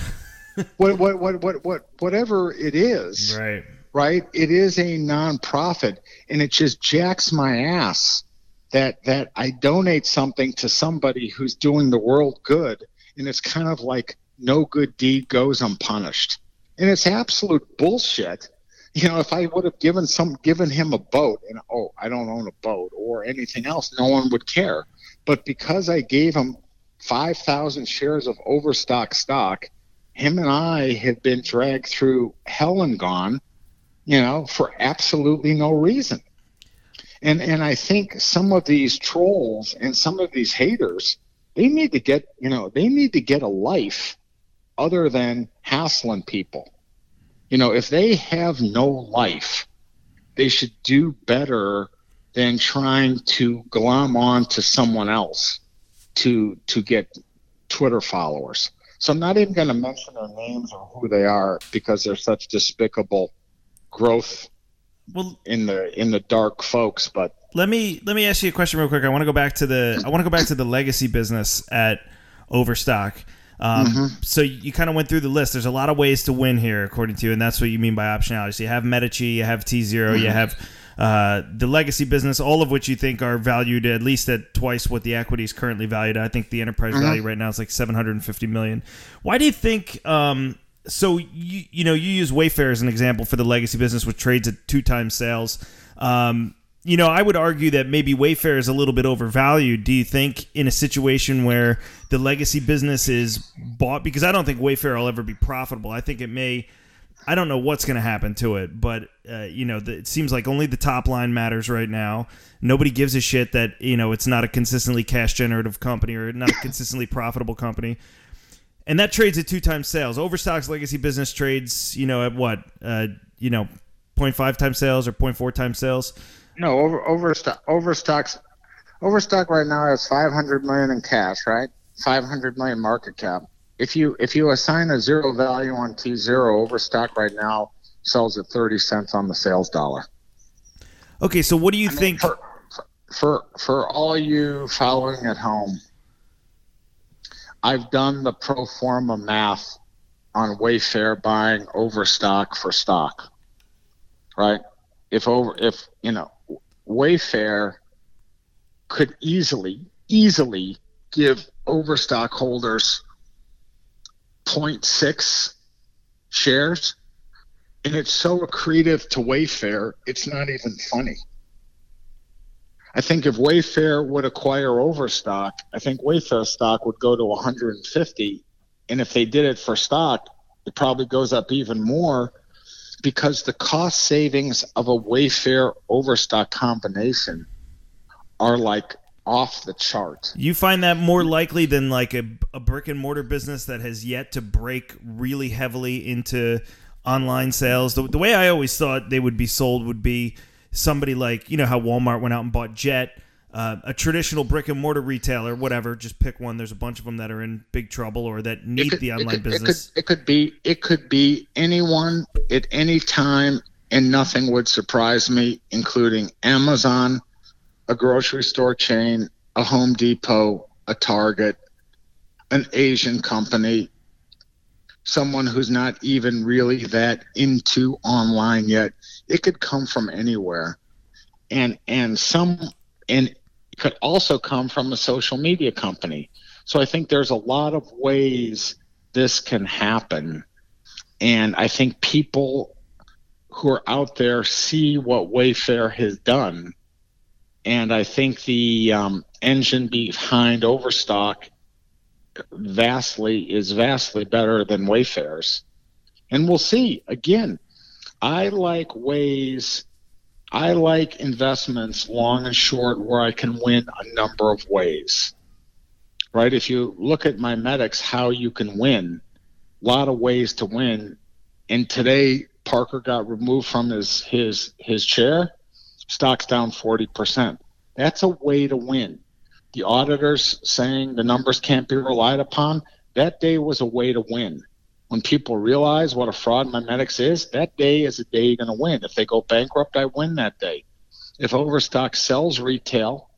Whatever it is, right? It is a nonprofit, and it just jacks my ass that I donate something to somebody who's doing the world good, and it's kind of like no good deed goes unpunished. And it's absolute bullshit. You know, if I would have given him a boat, and I don't own a boat or anything else, no one would care. But because I gave him 5,000 shares of Overstock stock, him and I have been dragged through hell and gone, for absolutely no reason. And I think some of these trolls and some of these haters, they need to get a life other than hassling people. If they have no life, they should do better than trying to glom on to someone else to get Twitter followers. So I'm not even going to mention their names or who they are, because they're such despicable growth in the dark folks. But let me ask you a question real quick. I want to go back to the legacy business at Overstock. So you kind of went through the list. There's a lot of ways to win here, according to you, and that's what you mean by optionality. So you have Medici, you have T0, you have the legacy business, all of which you think are valued at least at twice what the equity is currently valued. I think the enterprise value right now is like $750 million. Why do you think? So you use Wayfair as an example for the legacy business, which trades at 2x sales. I would argue that maybe Wayfair is a little bit overvalued. Do you think in a situation where the legacy business is bought, because I don't think Wayfair will ever be profitable. I think it may. I don't know what's going to happen to it, but it seems like only the top line matters right now. Nobody gives a shit that it's not a consistently cash generative company or not a consistently profitable company, and that trades at 2x sales. Overstock's legacy business trades at what 0.5 times sales or 0.4 times sales. No, Overstock right now has $500 million in cash, right? 500 million market cap. If you assign a zero value on T0, Overstock right now sells at 30 cents on the sales dollar. Okay, so what do you think? For all you following at home, I've done the pro forma math on Wayfair buying Overstock for stock, right? If Wayfair could easily give Overstock holders 0.6 shares, and it's so accretive to Wayfair, it's not even funny. I think if Wayfair would acquire Overstock, I think Wayfair stock would go to 150, and if they did it for stock, it probably goes up even more, because the cost savings of a Wayfair Overstock combination are like off the chart. You find that more likely than like a brick and mortar business that has yet to break really heavily into online sales? The way I always thought they would be sold would be somebody like, how Walmart went out and bought Jet, a traditional brick and mortar retailer, whatever, just pick one. There's a bunch of them that are in big trouble or that need the online business. It could be anyone at any time, and nothing would surprise me, including Amazon, a grocery store chain, a Home Depot, a Target, an Asian company, someone who's not even really that into online yet. It could come from anywhere, and it could also come from a social media company. So I think there's a lot of ways this can happen, and I think people who are out there see what Wayfair has done, and I think the engine behind Overstock is vastly better than Wayfair's. And we'll see. Again, I like investments long and short where I can win a number of ways, right? If you look at MiMedx, how you can win, a lot of ways to win. And today, Parker got removed from his chair, stock's down 40%. That's a way to win. The auditors saying the numbers can't be relied upon, that day was a way to win. When people realize what a fraud MiMedx is, that day is a day you're going to win. If they go bankrupt, I win that day. If Overstock sells retail,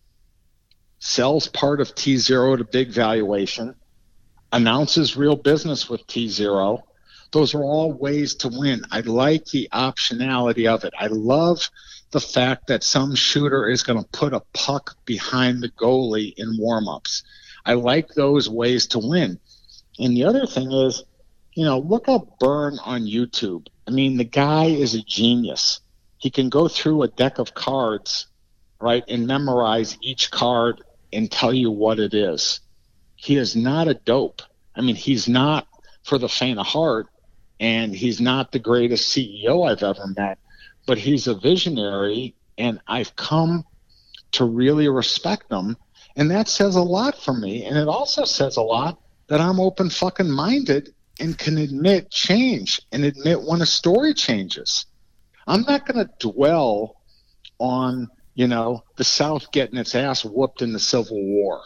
sells part of T0 at a big valuation, announces real business with T0, those are all ways to win. I like the optionality of it. I love the fact that some shooter is going to put a puck behind the goalie in warm-ups. I like those ways to win. And the other thing is, look up Burn on YouTube. I mean, the guy is a genius. He can go through a deck of cards, right, and memorize each card and tell you what it is. He is not a dope. I mean, he's not for the faint of heart, and he's not the greatest CEO I've ever met. But he's a visionary, and I've come to really respect him, and that says a lot for me. And it also says a lot that I'm open fucking minded and can admit change and admit when a story changes. I'm not going to dwell on, the South getting its ass whooped in the Civil War.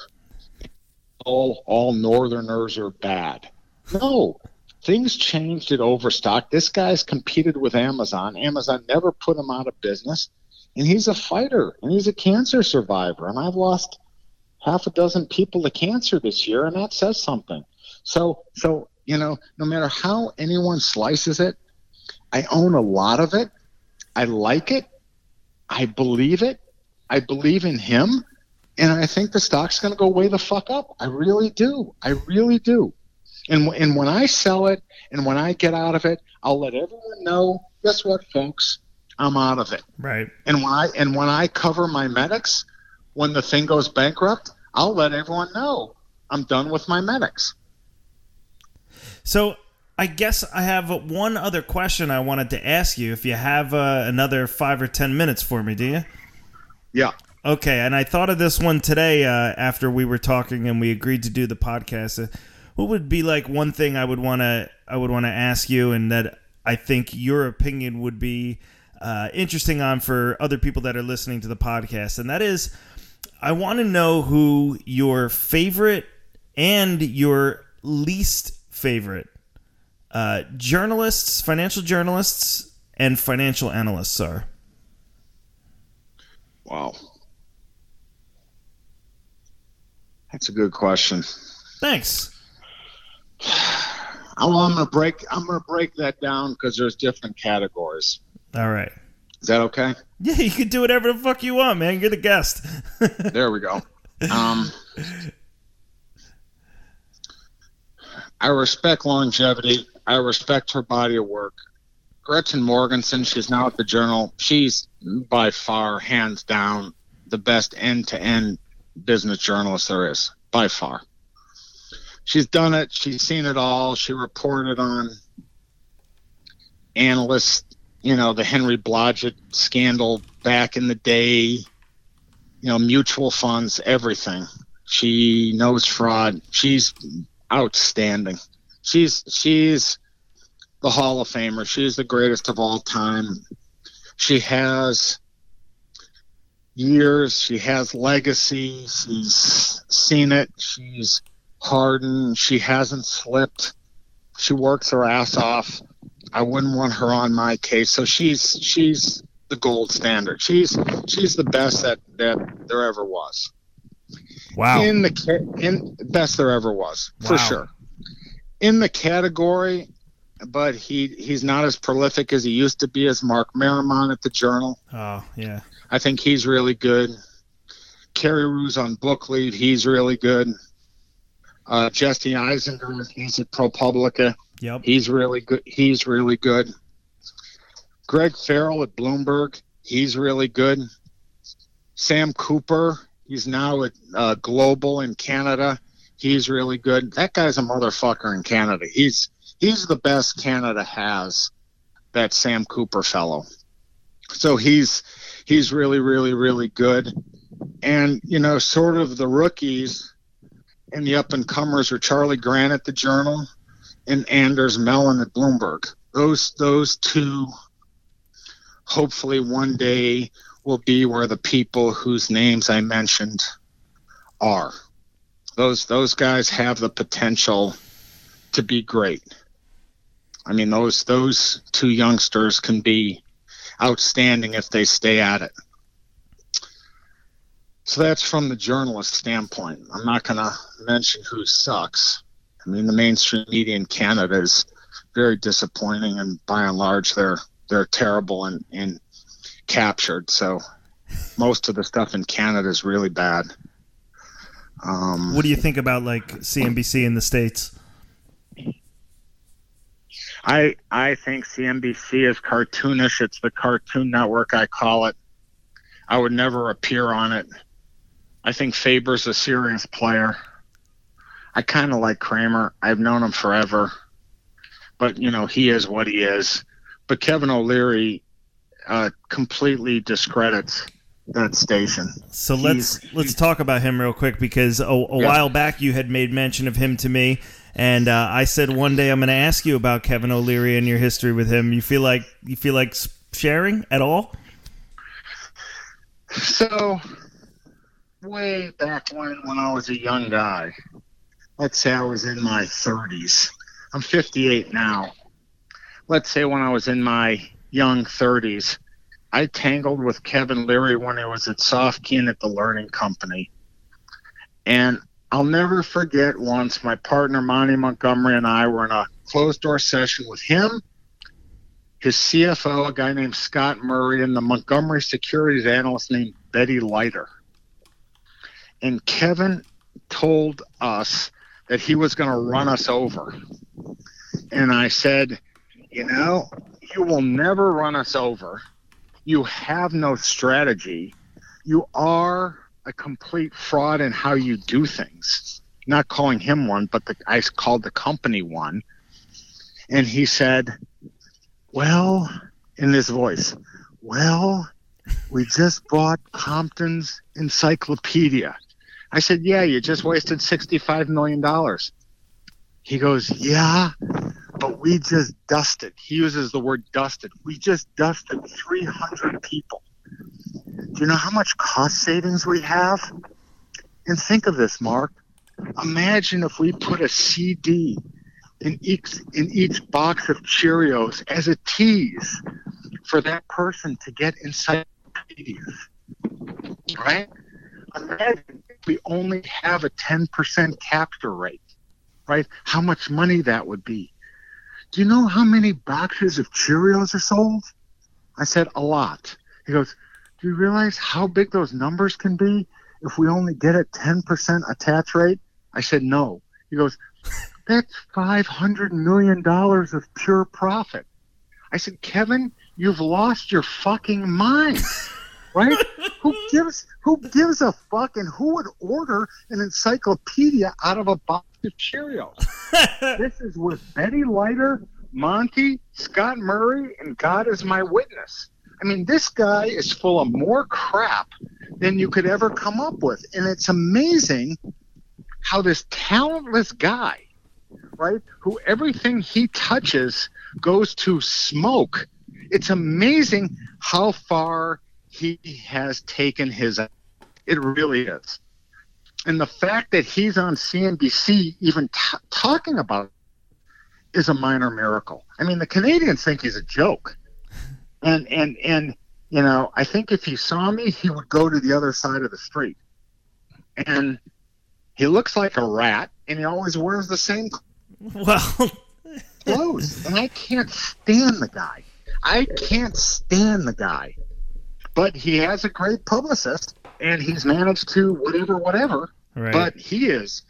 All Northerners are bad. No. Things changed at Overstock. This guy's competed with Amazon. Amazon never put him out of business. And he's a fighter, and he's a cancer survivor. And I've lost half a dozen people to cancer this year, and that says something. So no matter how anyone slices it, I own a lot of it. I like it. I believe it. I believe in him. And I think the stock's going to go way the fuck up. I really do. I really do. And when I sell it and when I get out of it, I'll let everyone know, guess what, folks? I'm out of it. Right. And when I cover MiMedx, when the thing goes bankrupt, I'll let everyone know I'm done with MiMedx. So I guess I have one other question I wanted to ask you. If you have another 5 or 10 minutes for me, do you? Yeah. Okay, and I thought of this one today after we were talking and we agreed to do the podcast. What would be like one thing I would want to ask you, and that I think your opinion would be interesting on for other people that are listening to the podcast, and that is, I want to know who your favorite and your least favorite journalists, financial journalists, and financial analysts are. Wow. That's a good question. Thanks. I'm gonna break that down because there's different categories. All right. Is that okay? Yeah, you can do whatever the fuck you want, man. You're the guest. There we go. I respect longevity. I respect her body of work. Gretchen Morgensen, she's now at the Journal. She's by far, hands down, the best end-to-end business journalist there is, by far. She's done it. She's seen it all. She reported on analysts, the Henry Blodgett scandal back in the day, mutual funds, everything. She knows fraud. She's outstanding. She's the Hall of Famer. She's the greatest of all time. She has years. She has legacy. She's seen it. She's hardened. She hasn't slipped. She works her ass off. I wouldn't want her on my case. So she's the gold standard. She's the best that there ever was. Wow. In best there ever was, for sure. In the category, but he's not as prolific as he used to be, as Mark Merriman at the Journal. Oh, yeah. I think he's really good. Kerry Ruse on book lead, he's really good. Jesse Eisinger, he's at ProPublica. Yep. He's really good. Greg Farrell at Bloomberg, he's really good. Sam Cooper, he's now at Global in Canada. He's really good. That guy's a motherfucker in Canada. He's the best Canada has, that Sam Cooper fellow. So he's really, really, really good. And, sort of the rookies and the up-and-comers are Charlie Grant at the Journal and Anders Mellon at Bloomberg. Those two, hopefully one day, will be where the people whose names I mentioned are. Those guys have the potential to be great. I mean, those two youngsters can be outstanding if they stay at it. So that's from the journalist standpoint. I'm not going to mention who sucks. I mean, the mainstream media in Canada is very disappointing, and by and large, they're terrible and captured. So most of the stuff in Canada is really bad. What do you think about CNBC in the States? I think CNBC is cartoonish. It's the Cartoon Network, I call it. I would never appear on it. I think Faber's a serious player. I kind of like Kramer. I've known him forever. But, he is what he is. But Kevin O'Leary completely discredits that station. So let's talk about him real quick, because a while back you had made mention of him to me, and I said one day I'm going to ask you about Kevin O'Leary and your history with him. You feel like sharing at all? So way back when I was a young guy, let's say I was in my 30s. I'm 58 now. Let's say when I was in my young 30s, I tangled with Kevin Leary when I was at Softkeen at the Learning Company. And I'll never forget, once my partner Monty Montgomery and I were in a closed-door session with him, his CFO, a guy named Scott Murray, and the Montgomery securities analyst named Betty Leiter. And Kevin told us that he was going to run us over. And I said, you will never run us over. You have no strategy. You are a complete fraud in how you do things. Not calling him one, but I called the company one. And he said, well, in this voice, we just bought Compton's Encyclopedia. I said, yeah, you just wasted $65 million. He goes, yeah, but we just dusted. He uses the word dusted. We just dusted 300 people. Do you know how much cost savings we have? And think of this, Mark. Imagine if we put a CD in each box of Cheerios as a tease for that person to get encyclopedias, right? Imagine if we only have a 10% capture rate, right? How much money that would be. Do you know how many boxes of Cheerios are sold? I said, a lot. He goes, do you realize how big those numbers can be if we only get a 10% attach rate? I said, no. He goes, that's $500 million of pure profit. I said, Kevin, you've lost your fucking mind, right? Who gives a fuck, and who would order an encyclopedia out of a box of Cheerios? This is with Betty Leiter, Monty, Scott Murray, and God is my witness. I mean, this guy is full of more crap than you could ever come up with. And it's amazing how this talentless guy, right, who everything he touches goes to smoke. It's amazing how far he has taken his. It really is. And the fact that he's on CNBC even talking about it is a minor miracle. I mean, the Canadians think he's a joke. And you know, I think if he saw me, he would go to the other side of the street. And he looks like a rat, and he always wears the same clothes. And I can't stand the guy. But he has a great publicist, and he's managed to whatever. Right. But he is.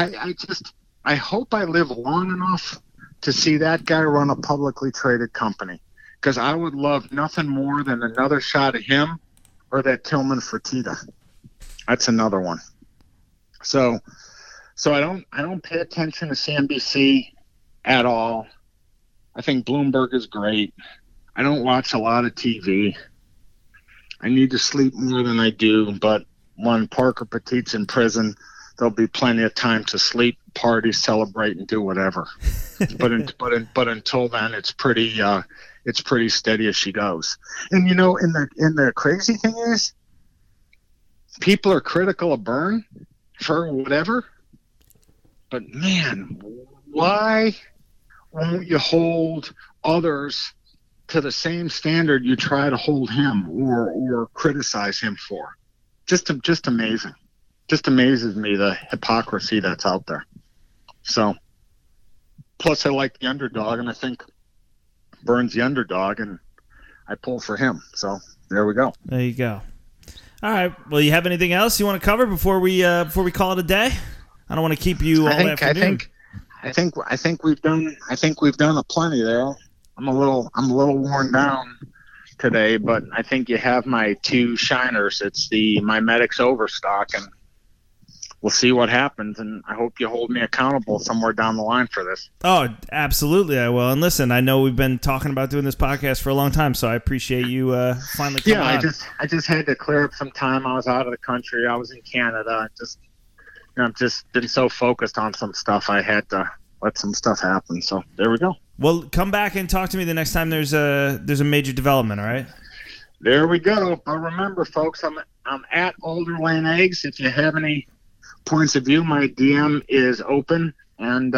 I hope I live long enough to see that guy run a publicly traded company, because I would love nothing more than another shot of him or that Tillman Fertitta. That's another one. So I don't pay attention to CNBC at all. I think Bloomberg is great. I don't watch a lot of TV. I need to sleep more than I do, but when Parker Petit's in prison, there'll be plenty of time to sleep, party, celebrate, and do whatever. but until then, it's pretty steady as she goes. And you know, and the crazy thing is, people are critical of Byrne for whatever, but man, why won't you hold others to the same standard you try to hold him or criticize him for? Just amazing. Just amazes me, the hypocrisy that's out there. So, plus I like the underdog, and I think Byrne's the underdog, and I pull for him. So there we go. There you go. All right. Well, you have anything else you want to cover before we call it a day? I don't want to keep you all afternoon. I think we've done a plenty there. I'm a little worn down today, but I think you have my two shiners. It's the MiMedx Overstock, and we'll see what happens, and I hope you hold me accountable somewhere down the line for this. Oh, absolutely I will. And listen, I know we've been talking about doing this podcast for a long time, so I appreciate you finally coming on. I just had to clear up some time. I was out of the country. I was in Canada. I've just been so focused on some stuff, I had to let some stuff happen. So there we go. Well, come back and talk to me the next time there's a major development, all right? There we go. But remember, folks, I'm at Alder Lane Eggs. If you have any points of view, my DM is open. And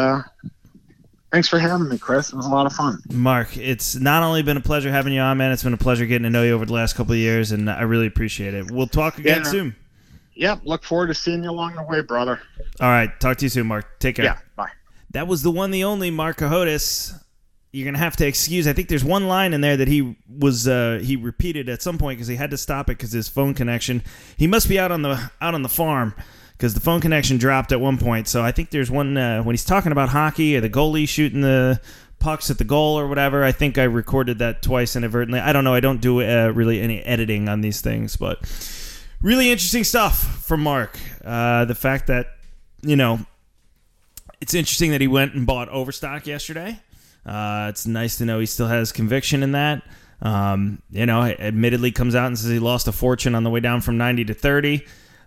thanks for having me, Chris. It was a lot of fun. Mark, it's not only been a pleasure having you on, man. It's been a pleasure getting to know you over the last couple of years, and I really appreciate it. We'll talk again soon. Yep. Look forward to seeing you along the way, brother. All right. Talk to you soon, Mark. Take care. Yeah. Bye. That was the one, the only Mark Cohodes. You're going to have to excuse. I think there's one line in there that he repeated at some point because he had to stop it because his phone connection. He must be out on the farm because the phone connection dropped at one point. So I think there's one when he's talking about hockey or the goalie shooting the pucks at the goal or whatever. I think I recorded that twice inadvertently. I don't know. I don't do really any editing on these things, but really interesting stuff from Mark. The fact that, you know, it's interesting that he went and bought Overstock yesterday. It's nice to know he still has conviction in that. You know, admittedly comes out and says he lost a fortune on the way down from 90 to 30.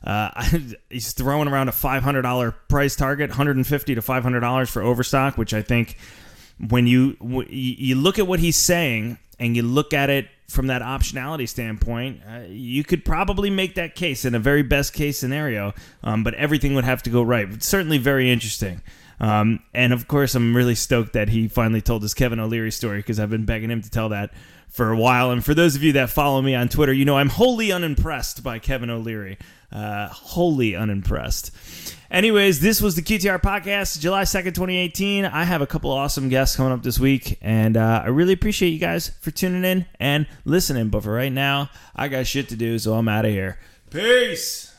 He's throwing around a $500 price target, $150 to $500 for Overstock, which I think when you look at what he's saying and you look at it from that optionality standpoint, you could probably make that case in a very best case scenario, but everything would have to go right. But certainly very interesting. And of course, I'm really stoked that he finally told his Kevin O'Leary story, because I've been begging him to tell that for a while. And for those of you that follow me on Twitter, you know I'm wholly unimpressed by Kevin O'Leary. Wholly unimpressed. Anyways, this was the QTR Podcast, July 2nd, 2018. I have a couple awesome guests coming up this week, and I really appreciate you guys for tuning in and listening. But for right now, I got shit to do, so I'm out of here. Peace!